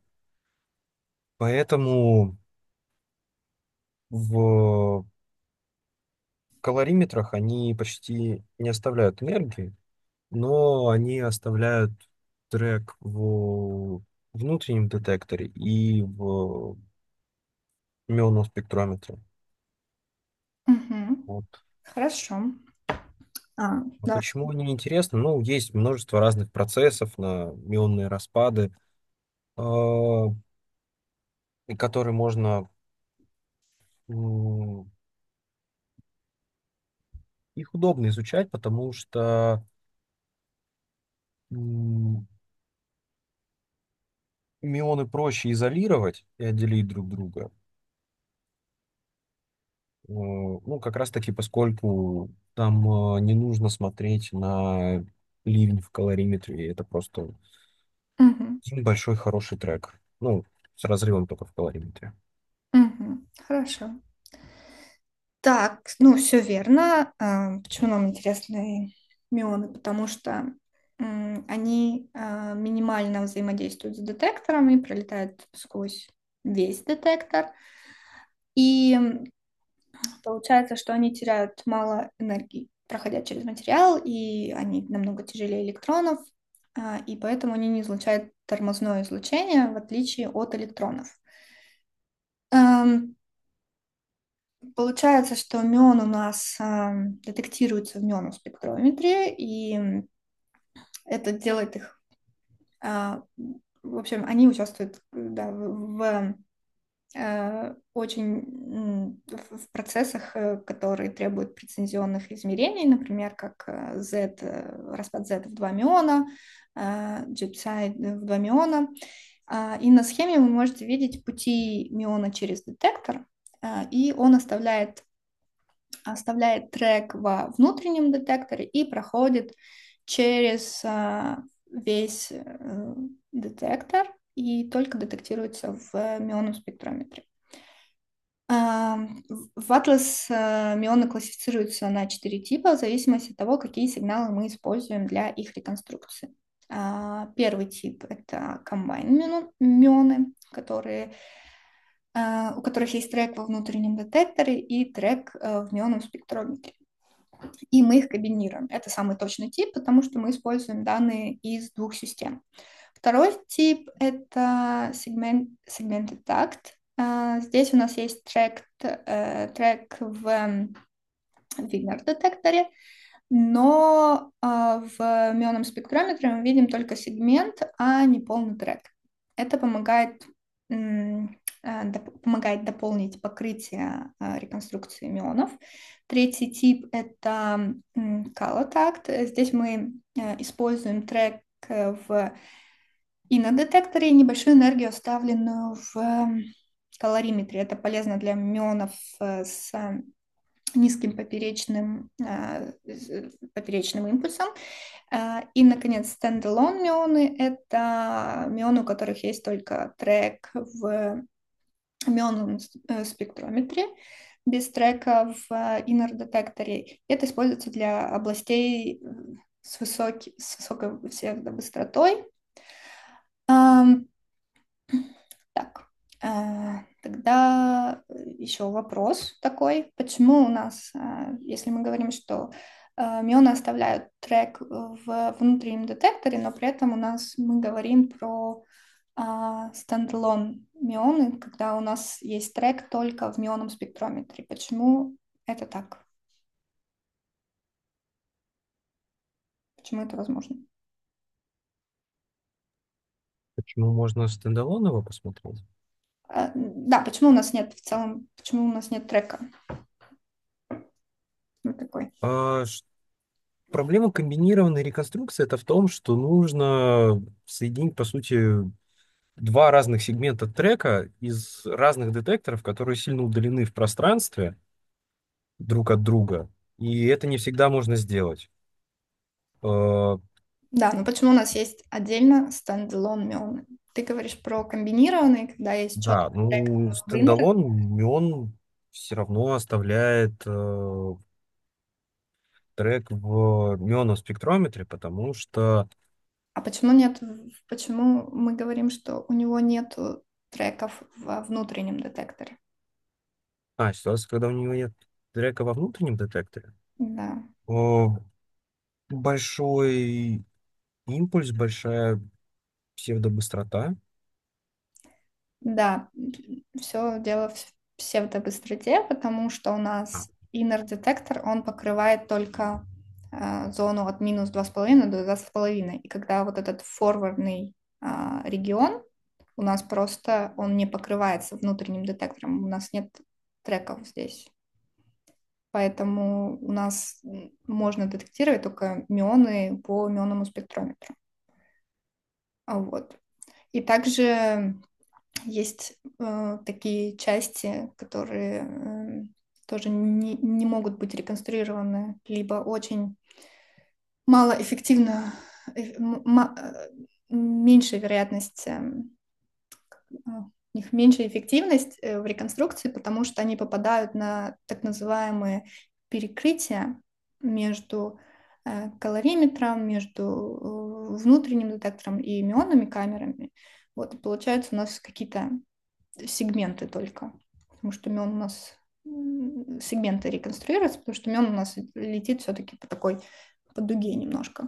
Speaker 3: Поэтому в калориметрах они почти не оставляют энергии, но они оставляют трек в внутреннем детекторе и в мионном спектрометре.
Speaker 1: Угу.
Speaker 3: Вот.
Speaker 1: Хорошо. А,
Speaker 3: А
Speaker 1: да.
Speaker 3: почему они интересны? Ну, есть множество разных процессов на мионные распады, а, и которые можно... м, Их удобно изучать, потому что м, мионы проще изолировать и отделить друг друга. Э, Ну, как раз-таки, поскольку там э, не нужно смотреть на ливень в калориметре, это просто
Speaker 1: Угу.
Speaker 3: один большой хороший трек. Ну, с разрывом только в калориметре.
Speaker 1: Угу. Хорошо. Так, ну все верно. А, Почему нам интересны мионы? Потому что м, они а, минимально взаимодействуют с детектором и пролетают сквозь весь детектор. И м, получается, что они теряют мало энергии, проходя через материал, и они намного тяжелее электронов, а, и поэтому они не излучают тормозное излучение, в отличие от электронов. Ам, Получается, что мион у нас а, детектируется в мионном спектрометре, и это делает их... а, в общем, они участвуют да, в, в э, очень м, в в процессах, э, которые требуют прецизионных измерений, например, как э, Z, э, распад Z в два миона, э, gypside в два миона. А, И на схеме вы можете видеть пути миона через детектор, а, и он оставляет, оставляет трек во внутреннем детекторе и проходит через а, весь э, детектор и только детектируется в мионном спектрометре. А, В Atlas а, мионы классифицируются на четыре типа в зависимости от того, какие сигналы мы используем для их реконструкции. А, Первый тип — это combine мионы, которые, а, у которых есть трек во внутреннем детекторе и трек а, в мионном спектрометре. И мы их комбинируем. Это самый точный тип, потому что мы используем данные из двух систем. Второй тип — это сегмент, segmented tact. А, Здесь у нас есть трек, э, трек в Wigner-детекторе, но а, в мионном спектрометре мы видим только сегмент, а не полный трек. Это помогает, м, а, доп- помогает дополнить покрытие а, реконструкции мионов. Третий тип — это м, color tact. Здесь мы э, используем трек э, в инодетекторе и небольшую энергию, оставленную в м, калориметре. Это полезно для мионов э, с низким поперечным, э, поперечным импульсом. Э, И, наконец, стендалон мионы — это мионы, у которых есть только трек в мионном э, спектрометре, без трека в иннер-детекторе. Это используется для областей э, с, высоки, с высокой псевдобыстротой. Ам, Так, а, тогда еще вопрос такой. Почему у нас, а, если мы говорим, что а, мионы оставляют трек в внутреннем детекторе, но при этом у нас мы говорим про а, стендалон мионы, когда у нас есть трек только в мионном спектрометре. Почему это так? Почему это возможно?
Speaker 3: Почему можно стендалон его посмотреть?
Speaker 1: А, Да, почему у нас нет в целом, почему у нас нет трека? Вот такой.
Speaker 3: А, ш- проблема комбинированной реконструкции это в том, что нужно соединить, по сути, два разных сегмента трека из разных детекторов, которые сильно удалены в пространстве друг от друга. И это не всегда можно сделать. Э,
Speaker 1: Да, но почему у нас есть отдельно стендалон мионы? Ты говоришь про комбинированные, когда есть
Speaker 3: Да,
Speaker 1: четкий трек
Speaker 3: ну,
Speaker 1: в интер.
Speaker 3: стендалон, он все равно оставляет э, трек в мионном спектрометре, потому что...
Speaker 1: А почему нет, почему мы говорим, что у него нет треков во внутреннем детекторе?
Speaker 3: А, ситуация, когда у него нет трека во внутреннем детекторе.
Speaker 1: Да,
Speaker 3: О, большой импульс, большая псевдобыстрота.
Speaker 1: да, все дело в псевдобыстроте, потому что у
Speaker 3: А,
Speaker 1: нас inner детектор, он покрывает только а, зону от минус два с половиной до два с половиной. И когда вот этот форвардный а, регион, у нас просто он не покрывается внутренним детектором, у нас нет треков здесь. Поэтому у нас м, можно детектировать только мионы по мионному спектрометру. А Вот. И также есть э, такие части, которые э, тоже не, не могут быть реконструированы, либо очень малоэффективно, э, м- ма- э, меньшая вероятность, э, э, у них меньшая эффективность э, в реконструкции, потому что они попадают на так называемые перекрытия между э, калориметром, между э, внутренним детектором и мионными камерами. Вот, и получается у нас какие-то сегменты только, потому что мион у нас м, сегменты реконструируются, потому что мион у нас летит все-таки по такой по дуге немножко.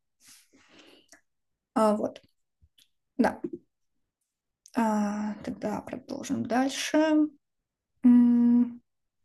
Speaker 1: А, вот, да. А, тогда продолжим дальше. М,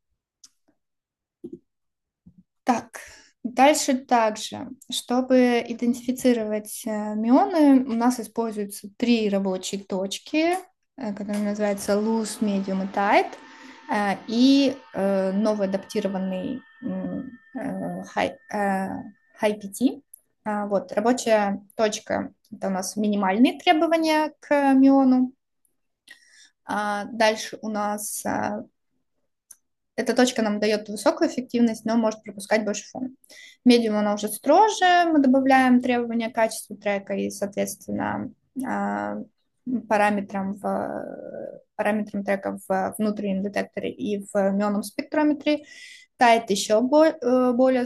Speaker 1: Так, дальше также, чтобы идентифицировать э, мионы, у нас используются три рабочие точки. который называется Loose, Medium и Tight, и новый адаптированный High, High пи ти. Вот, рабочая точка – это у нас минимальные требования к миону. Дальше у нас эта точка нам дает высокую эффективность, но может пропускать больше фона. Медиум она уже строже, мы добавляем требования к качеству трека и, соответственно, параметрам, в, параметрам трека в внутреннем детекторе и в мионном спектрометре. Тайт еще более...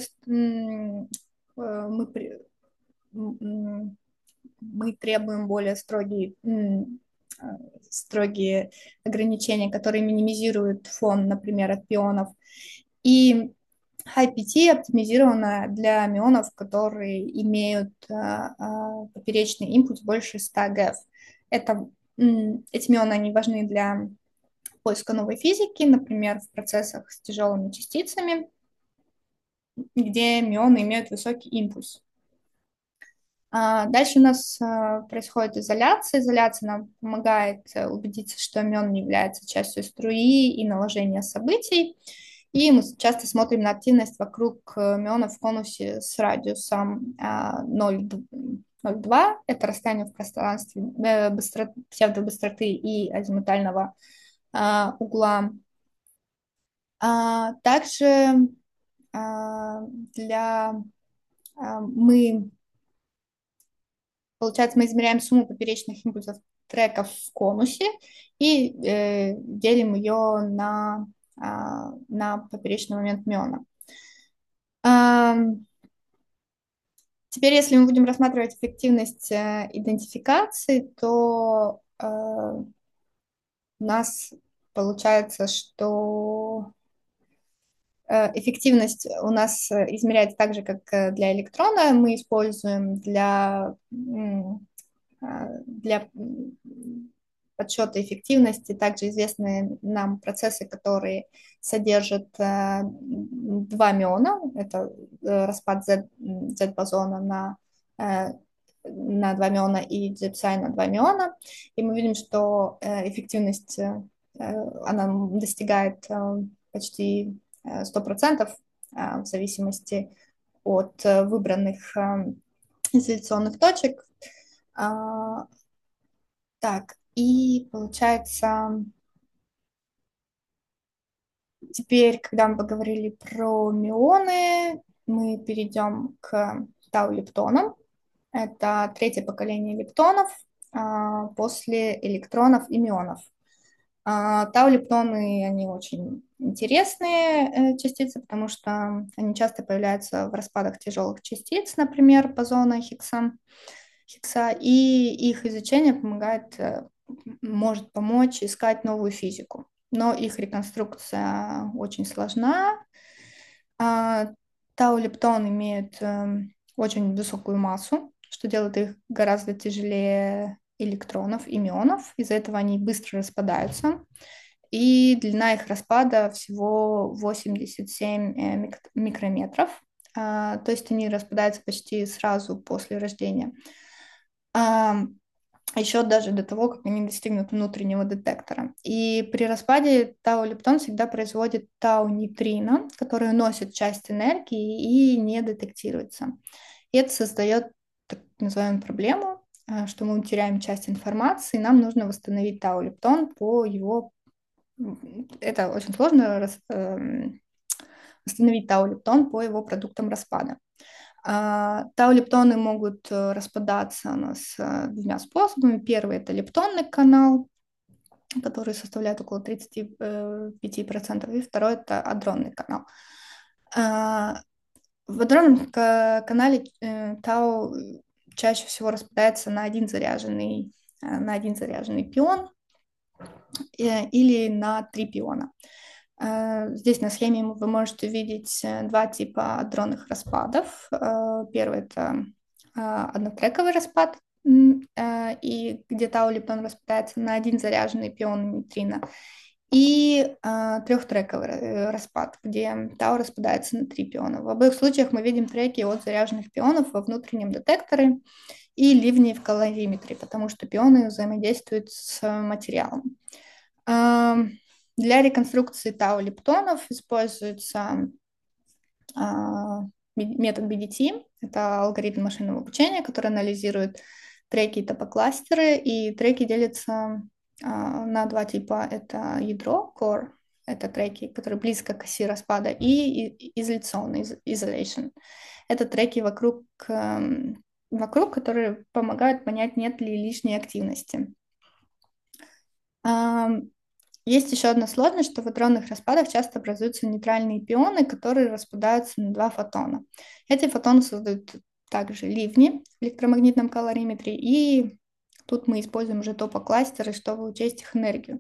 Speaker 1: Мы, мы требуем более строгие строгие ограничения, которые минимизируют фон, например, от пионов. И High пи ти оптимизирована для мионов, которые имеют а, а, поперечный импульс больше ста гэф. Это, эти мионы они важны для поиска новой физики, например, в процессах с тяжелыми частицами, где мионы имеют высокий импульс. Дальше у нас происходит изоляция. Изоляция нам помогает убедиться, что мион не является частью струи и наложения событий. И мы часто смотрим на активность вокруг миона в конусе с радиусом ноль целых два. Это расстояние в пространстве быстро, псевдобыстроты и азимутального угла. Также для мы Получается, мы измеряем сумму поперечных импульсов треков в конусе и э, делим ее на, э, на поперечный момент миона. Э, теперь, если мы будем рассматривать эффективность э, идентификации, то э, у нас получается, что эффективность у нас измеряется так же, как для электрона. Мы используем для Для подсчета эффективности также известны нам процессы, которые содержат э, два миона. Это э, распад Z-бозона на, э, на два миона и Z-пси на два миона. И мы видим, что э, эффективность э, она достигает э, почти сто процентов э, в зависимости от э, выбранных э, изоляционных точек. А, так, и получается, теперь, когда мы поговорили про мионы, мы перейдем к тау-лептонам. Это третье поколение лептонов а, после электронов и мионов. А, тау-лептоны, они очень интересные э, частицы, потому что они часто появляются в распадах тяжелых частиц, например, бозона Хиггса. Хиггса, и их изучение помогает, может помочь искать новую физику. Но их реконструкция очень сложна. Тау-лептон имеют очень высокую массу, что делает их гораздо тяжелее электронов и мионов. Из-за этого они быстро распадаются. И длина их распада всего восемьдесят семь микрометров. То есть они распадаются почти сразу после рождения. А еще даже до того, как они достигнут внутреннего детектора. И при распаде тау-лептон всегда производит тау-нейтрино, которые носят часть энергии и не детектируется. И это создает так называемую проблему, что мы теряем часть информации, и нам нужно восстановить тау-лептон по его... Это очень сложно рас... восстановить тау-лептон по его продуктам распада. Тау-лептоны могут распадаться у нас двумя способами. Первый – это лептонный канал, который составляет около тридцать пять процентов, и второй – это адронный канал. В адронном канале тау чаще всего распадается на один заряженный, на один заряженный пион или на три пиона. Здесь на схеме вы можете видеть два типа адронных распадов. Первый – это однотрековый распад, и где тау-лептон распадается на один заряженный пион нейтрино, и трехтрековый распад, где тау распадается на три пиона. В обоих случаях мы видим треки от заряженных пионов во внутреннем детекторе, и ливни в калориметрии, потому что пионы взаимодействуют с материалом. Для реконструкции тау-лептонов используется метод би ди ти. Это алгоритм машинного обучения, который анализирует треки и топокластеры, и треки делятся на два типа. Это ядро, core, это треки, которые близко к оси распада, и изоляционный, isolation. Это треки вокруг, вокруг, которые помогают понять, нет ли лишней активности. Есть еще одна сложность, что в адронных распадах часто образуются нейтральные пионы, которые распадаются на два фотона. Эти фотоны создают также ливни в электромагнитном калориметре, и тут мы используем уже топокластеры, чтобы учесть их энергию.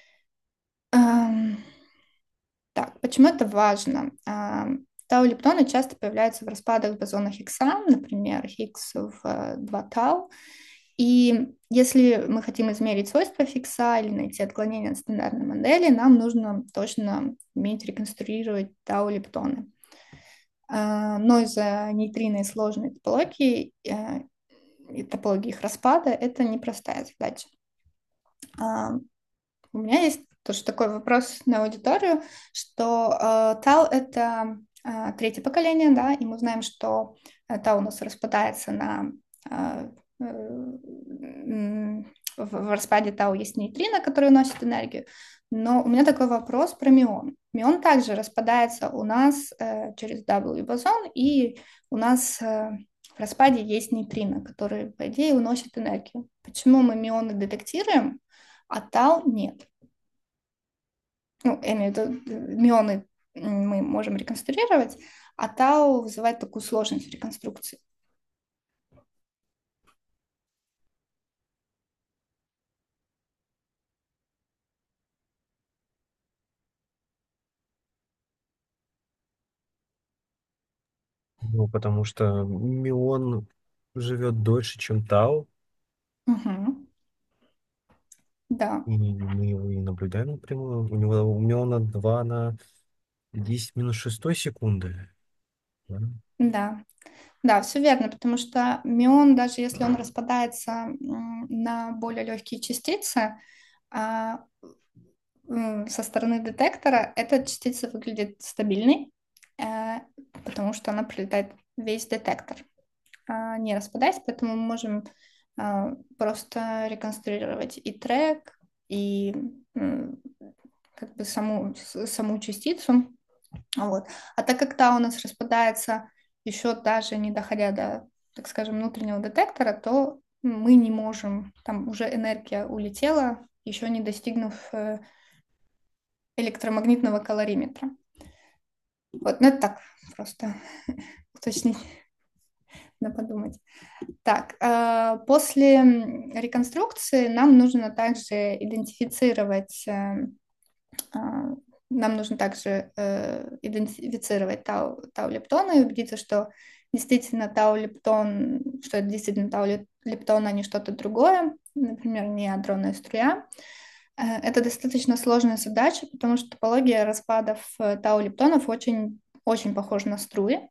Speaker 1: Так, почему это важно? Тау-лептоны часто появляются в распадах в бозонах Хиггса, например, Хиггс в два тау. И если мы хотим измерить свойства Хиггса или найти отклонение от стандартной модели, нам нужно точно уметь реконструировать тау-лептоны. Но из-за нейтринной сложной топологии и топологии их распада это непростая задача. У меня есть тоже такой вопрос на аудиторию, что тау — это третье поколение, да, и мы знаем, что тау у нас распадается на... В распаде тау есть нейтрино, который уносит энергию. Но у меня такой вопрос про мион. Мион также распадается у нас э, через W-бозон, и у нас э, в распаде есть нейтрино, который, по идее, уносит энергию. Почему мы мионы детектируем, а тау нет? Ну, я имею в виду, мионы мы можем реконструировать, а тау вызывает такую сложность в реконструкции.
Speaker 3: Ну, потому что мион живет дольше, чем тау.
Speaker 1: Угу. Да.
Speaker 3: И мы его и наблюдаем напрямую. У него у миона два на десять минус шестой секунды. Да?
Speaker 1: Да. Да, все верно, потому что мион, даже если он распадается на более легкие частицы, со стороны детектора эта частица выглядит стабильной, потому что она пролетает весь детектор, не распадаясь, поэтому мы можем просто реконструировать и трек, и как бы саму, саму частицу. Вот. А так как та у нас распадается еще даже не доходя до, так скажем, внутреннего детектора, то мы не можем, там уже энергия улетела, еще не достигнув электромагнитного калориметра. Вот, ну это так, просто уточнить, надо подумать. Так, после реконструкции нам нужно также идентифицировать, нам нужно также идентифицировать тау, тау-лептоны и убедиться, что действительно тау-лептон, что это действительно тау-лептон, а не что-то другое, например, не адронная струя. Это достаточно сложная задача, потому что топология распадов тау-лептонов очень, очень похожа на струи.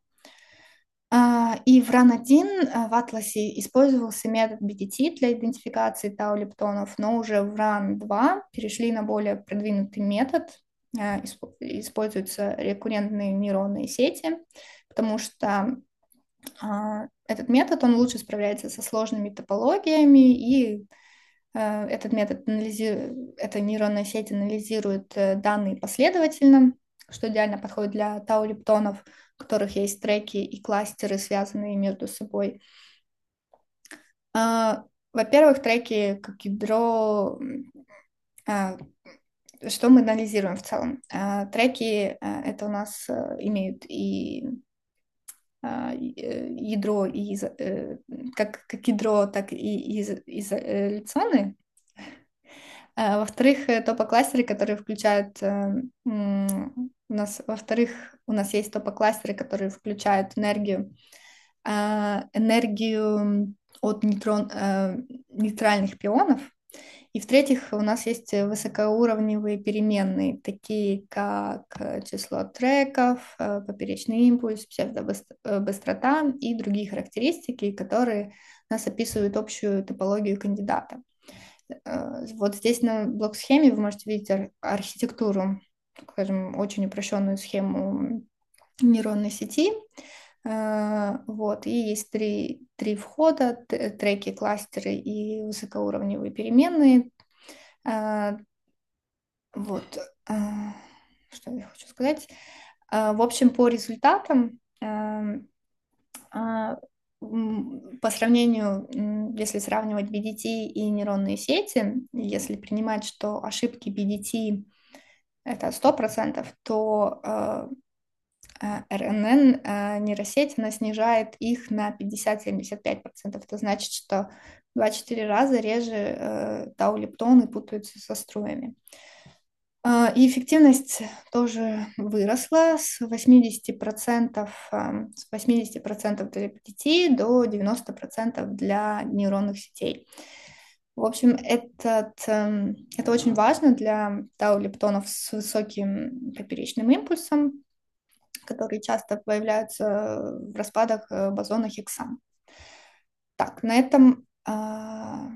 Speaker 1: И в ран один в атласе использовался метод би ди ти для идентификации тау-лептонов, но уже в ран два перешли на более продвинутый метод. Используются рекуррентные нейронные сети, потому что этот метод, он лучше справляется со сложными топологиями, и этот метод анализирует, эта нейронная сеть анализирует данные последовательно, что идеально подходит для тау-лептонов, у которых есть треки и кластеры, связанные между собой. Во-первых, треки как ядро... Что мы анализируем в целом? Треки — это у нас имеют и ядро, и как, как ядро, так и изоляционные. Во-вторых, топокластеры, которые включают у нас, во-вторых, у нас есть топокластеры, которые включают энергию, энергию от нейтрон, нейтральных пионов. И в-третьих, у нас есть высокоуровневые переменные, такие как э, число треков, э, поперечный импульс, псевдобыстрота и другие характеристики, которые у нас описывают общую топологию кандидата. Э, Вот здесь на блок-схеме вы можете видеть ар- архитектуру, скажем, очень упрощенную схему нейронной сети. Э, Вот, и есть три, три входа, т- треки, кластеры и высокоуровневые переменные. Э, Вот, э, что я хочу сказать. Э, В общем, по результатам, э, а, м, по сравнению, м, если сравнивать би ди ти и нейронные сети, если принимать, что ошибки би ди ти это сто процентов, то э, э, эр эн эн, э, нейросеть, она снижает их на пятьдесят-семьдесят пять процентов. Это значит, что в два-четыре раза реже э, тау-лептоны путаются со струями. А, И эффективность тоже выросла с восьмидесяти процентов, ам, с восьмидесяти процентов для би ди ти до девяноста процентов для нейронных сетей. В общем, этот, эм, это очень важно для тау-лептонов с высоким поперечным импульсом, которые часто появляются в распадах э, бозона Хиггса. Так, на этом а,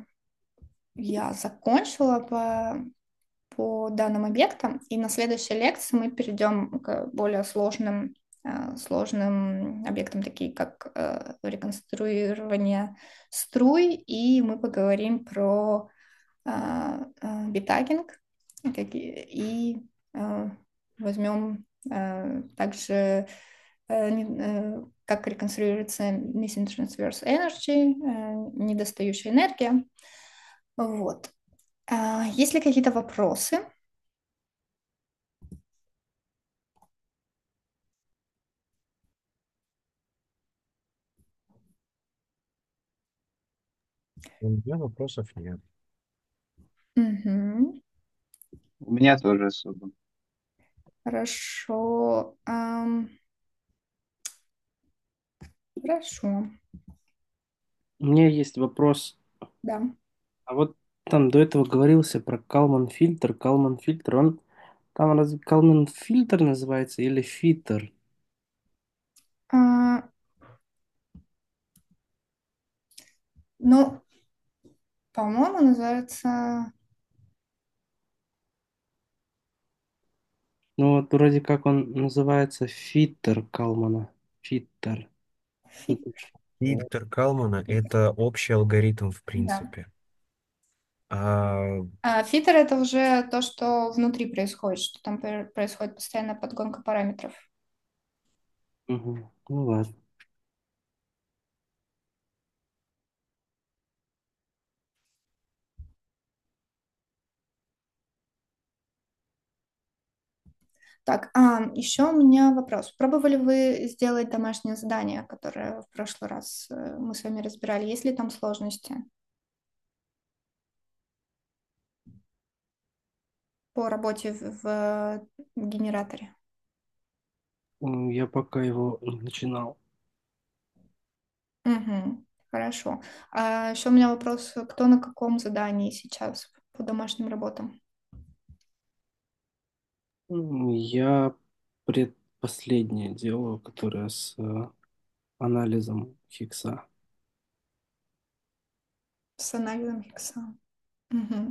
Speaker 1: я закончила по по данным объектам, и на следующей лекции мы перейдем к более сложным, э, сложным объектам, такие как э, реконструирование струй, и мы поговорим про э, э, битагинг, какие- и э, возьмем э, также э, не- э, как реконструируется missing transverse energy, э, недостающая энергия. Вот. А, Есть ли какие-то вопросы?
Speaker 3: У меня вопросов нет.
Speaker 1: Мгм.
Speaker 4: У меня тоже особо.
Speaker 1: Хорошо. Ам, Хорошо.
Speaker 5: У меня есть вопрос.
Speaker 1: Да.
Speaker 5: А вот там до этого говорился про Калман фильтр. Калман фильтр, он там разве Калман фильтр называется или фильтр?
Speaker 1: А, ну, по-моему, называется
Speaker 5: Ну вот вроде как он называется фильтр Калмана. Фильтр. Ну,
Speaker 1: фи-
Speaker 5: то есть,
Speaker 3: Фильтр Калмана — это общий алгоритм в
Speaker 1: Да.
Speaker 3: принципе. А,
Speaker 1: А фитер это уже то, что внутри происходит, что там пр- происходит постоянная подгонка параметров.
Speaker 5: мгм. Ну ладно.
Speaker 1: Так, а, еще у меня вопрос. Пробовали вы сделать домашнее задание, которое в прошлый раз э, мы с вами разбирали? Есть ли там сложности по работе в, в генераторе?
Speaker 5: М, Я пока его не начинал.
Speaker 1: Мгм. Хорошо. А еще у меня вопрос, кто на каком задании сейчас по домашним работам?
Speaker 5: М, Я предпоследнее делаю, которое с э, анализом Хиггса.
Speaker 1: С анализом Хиггса. Мгм.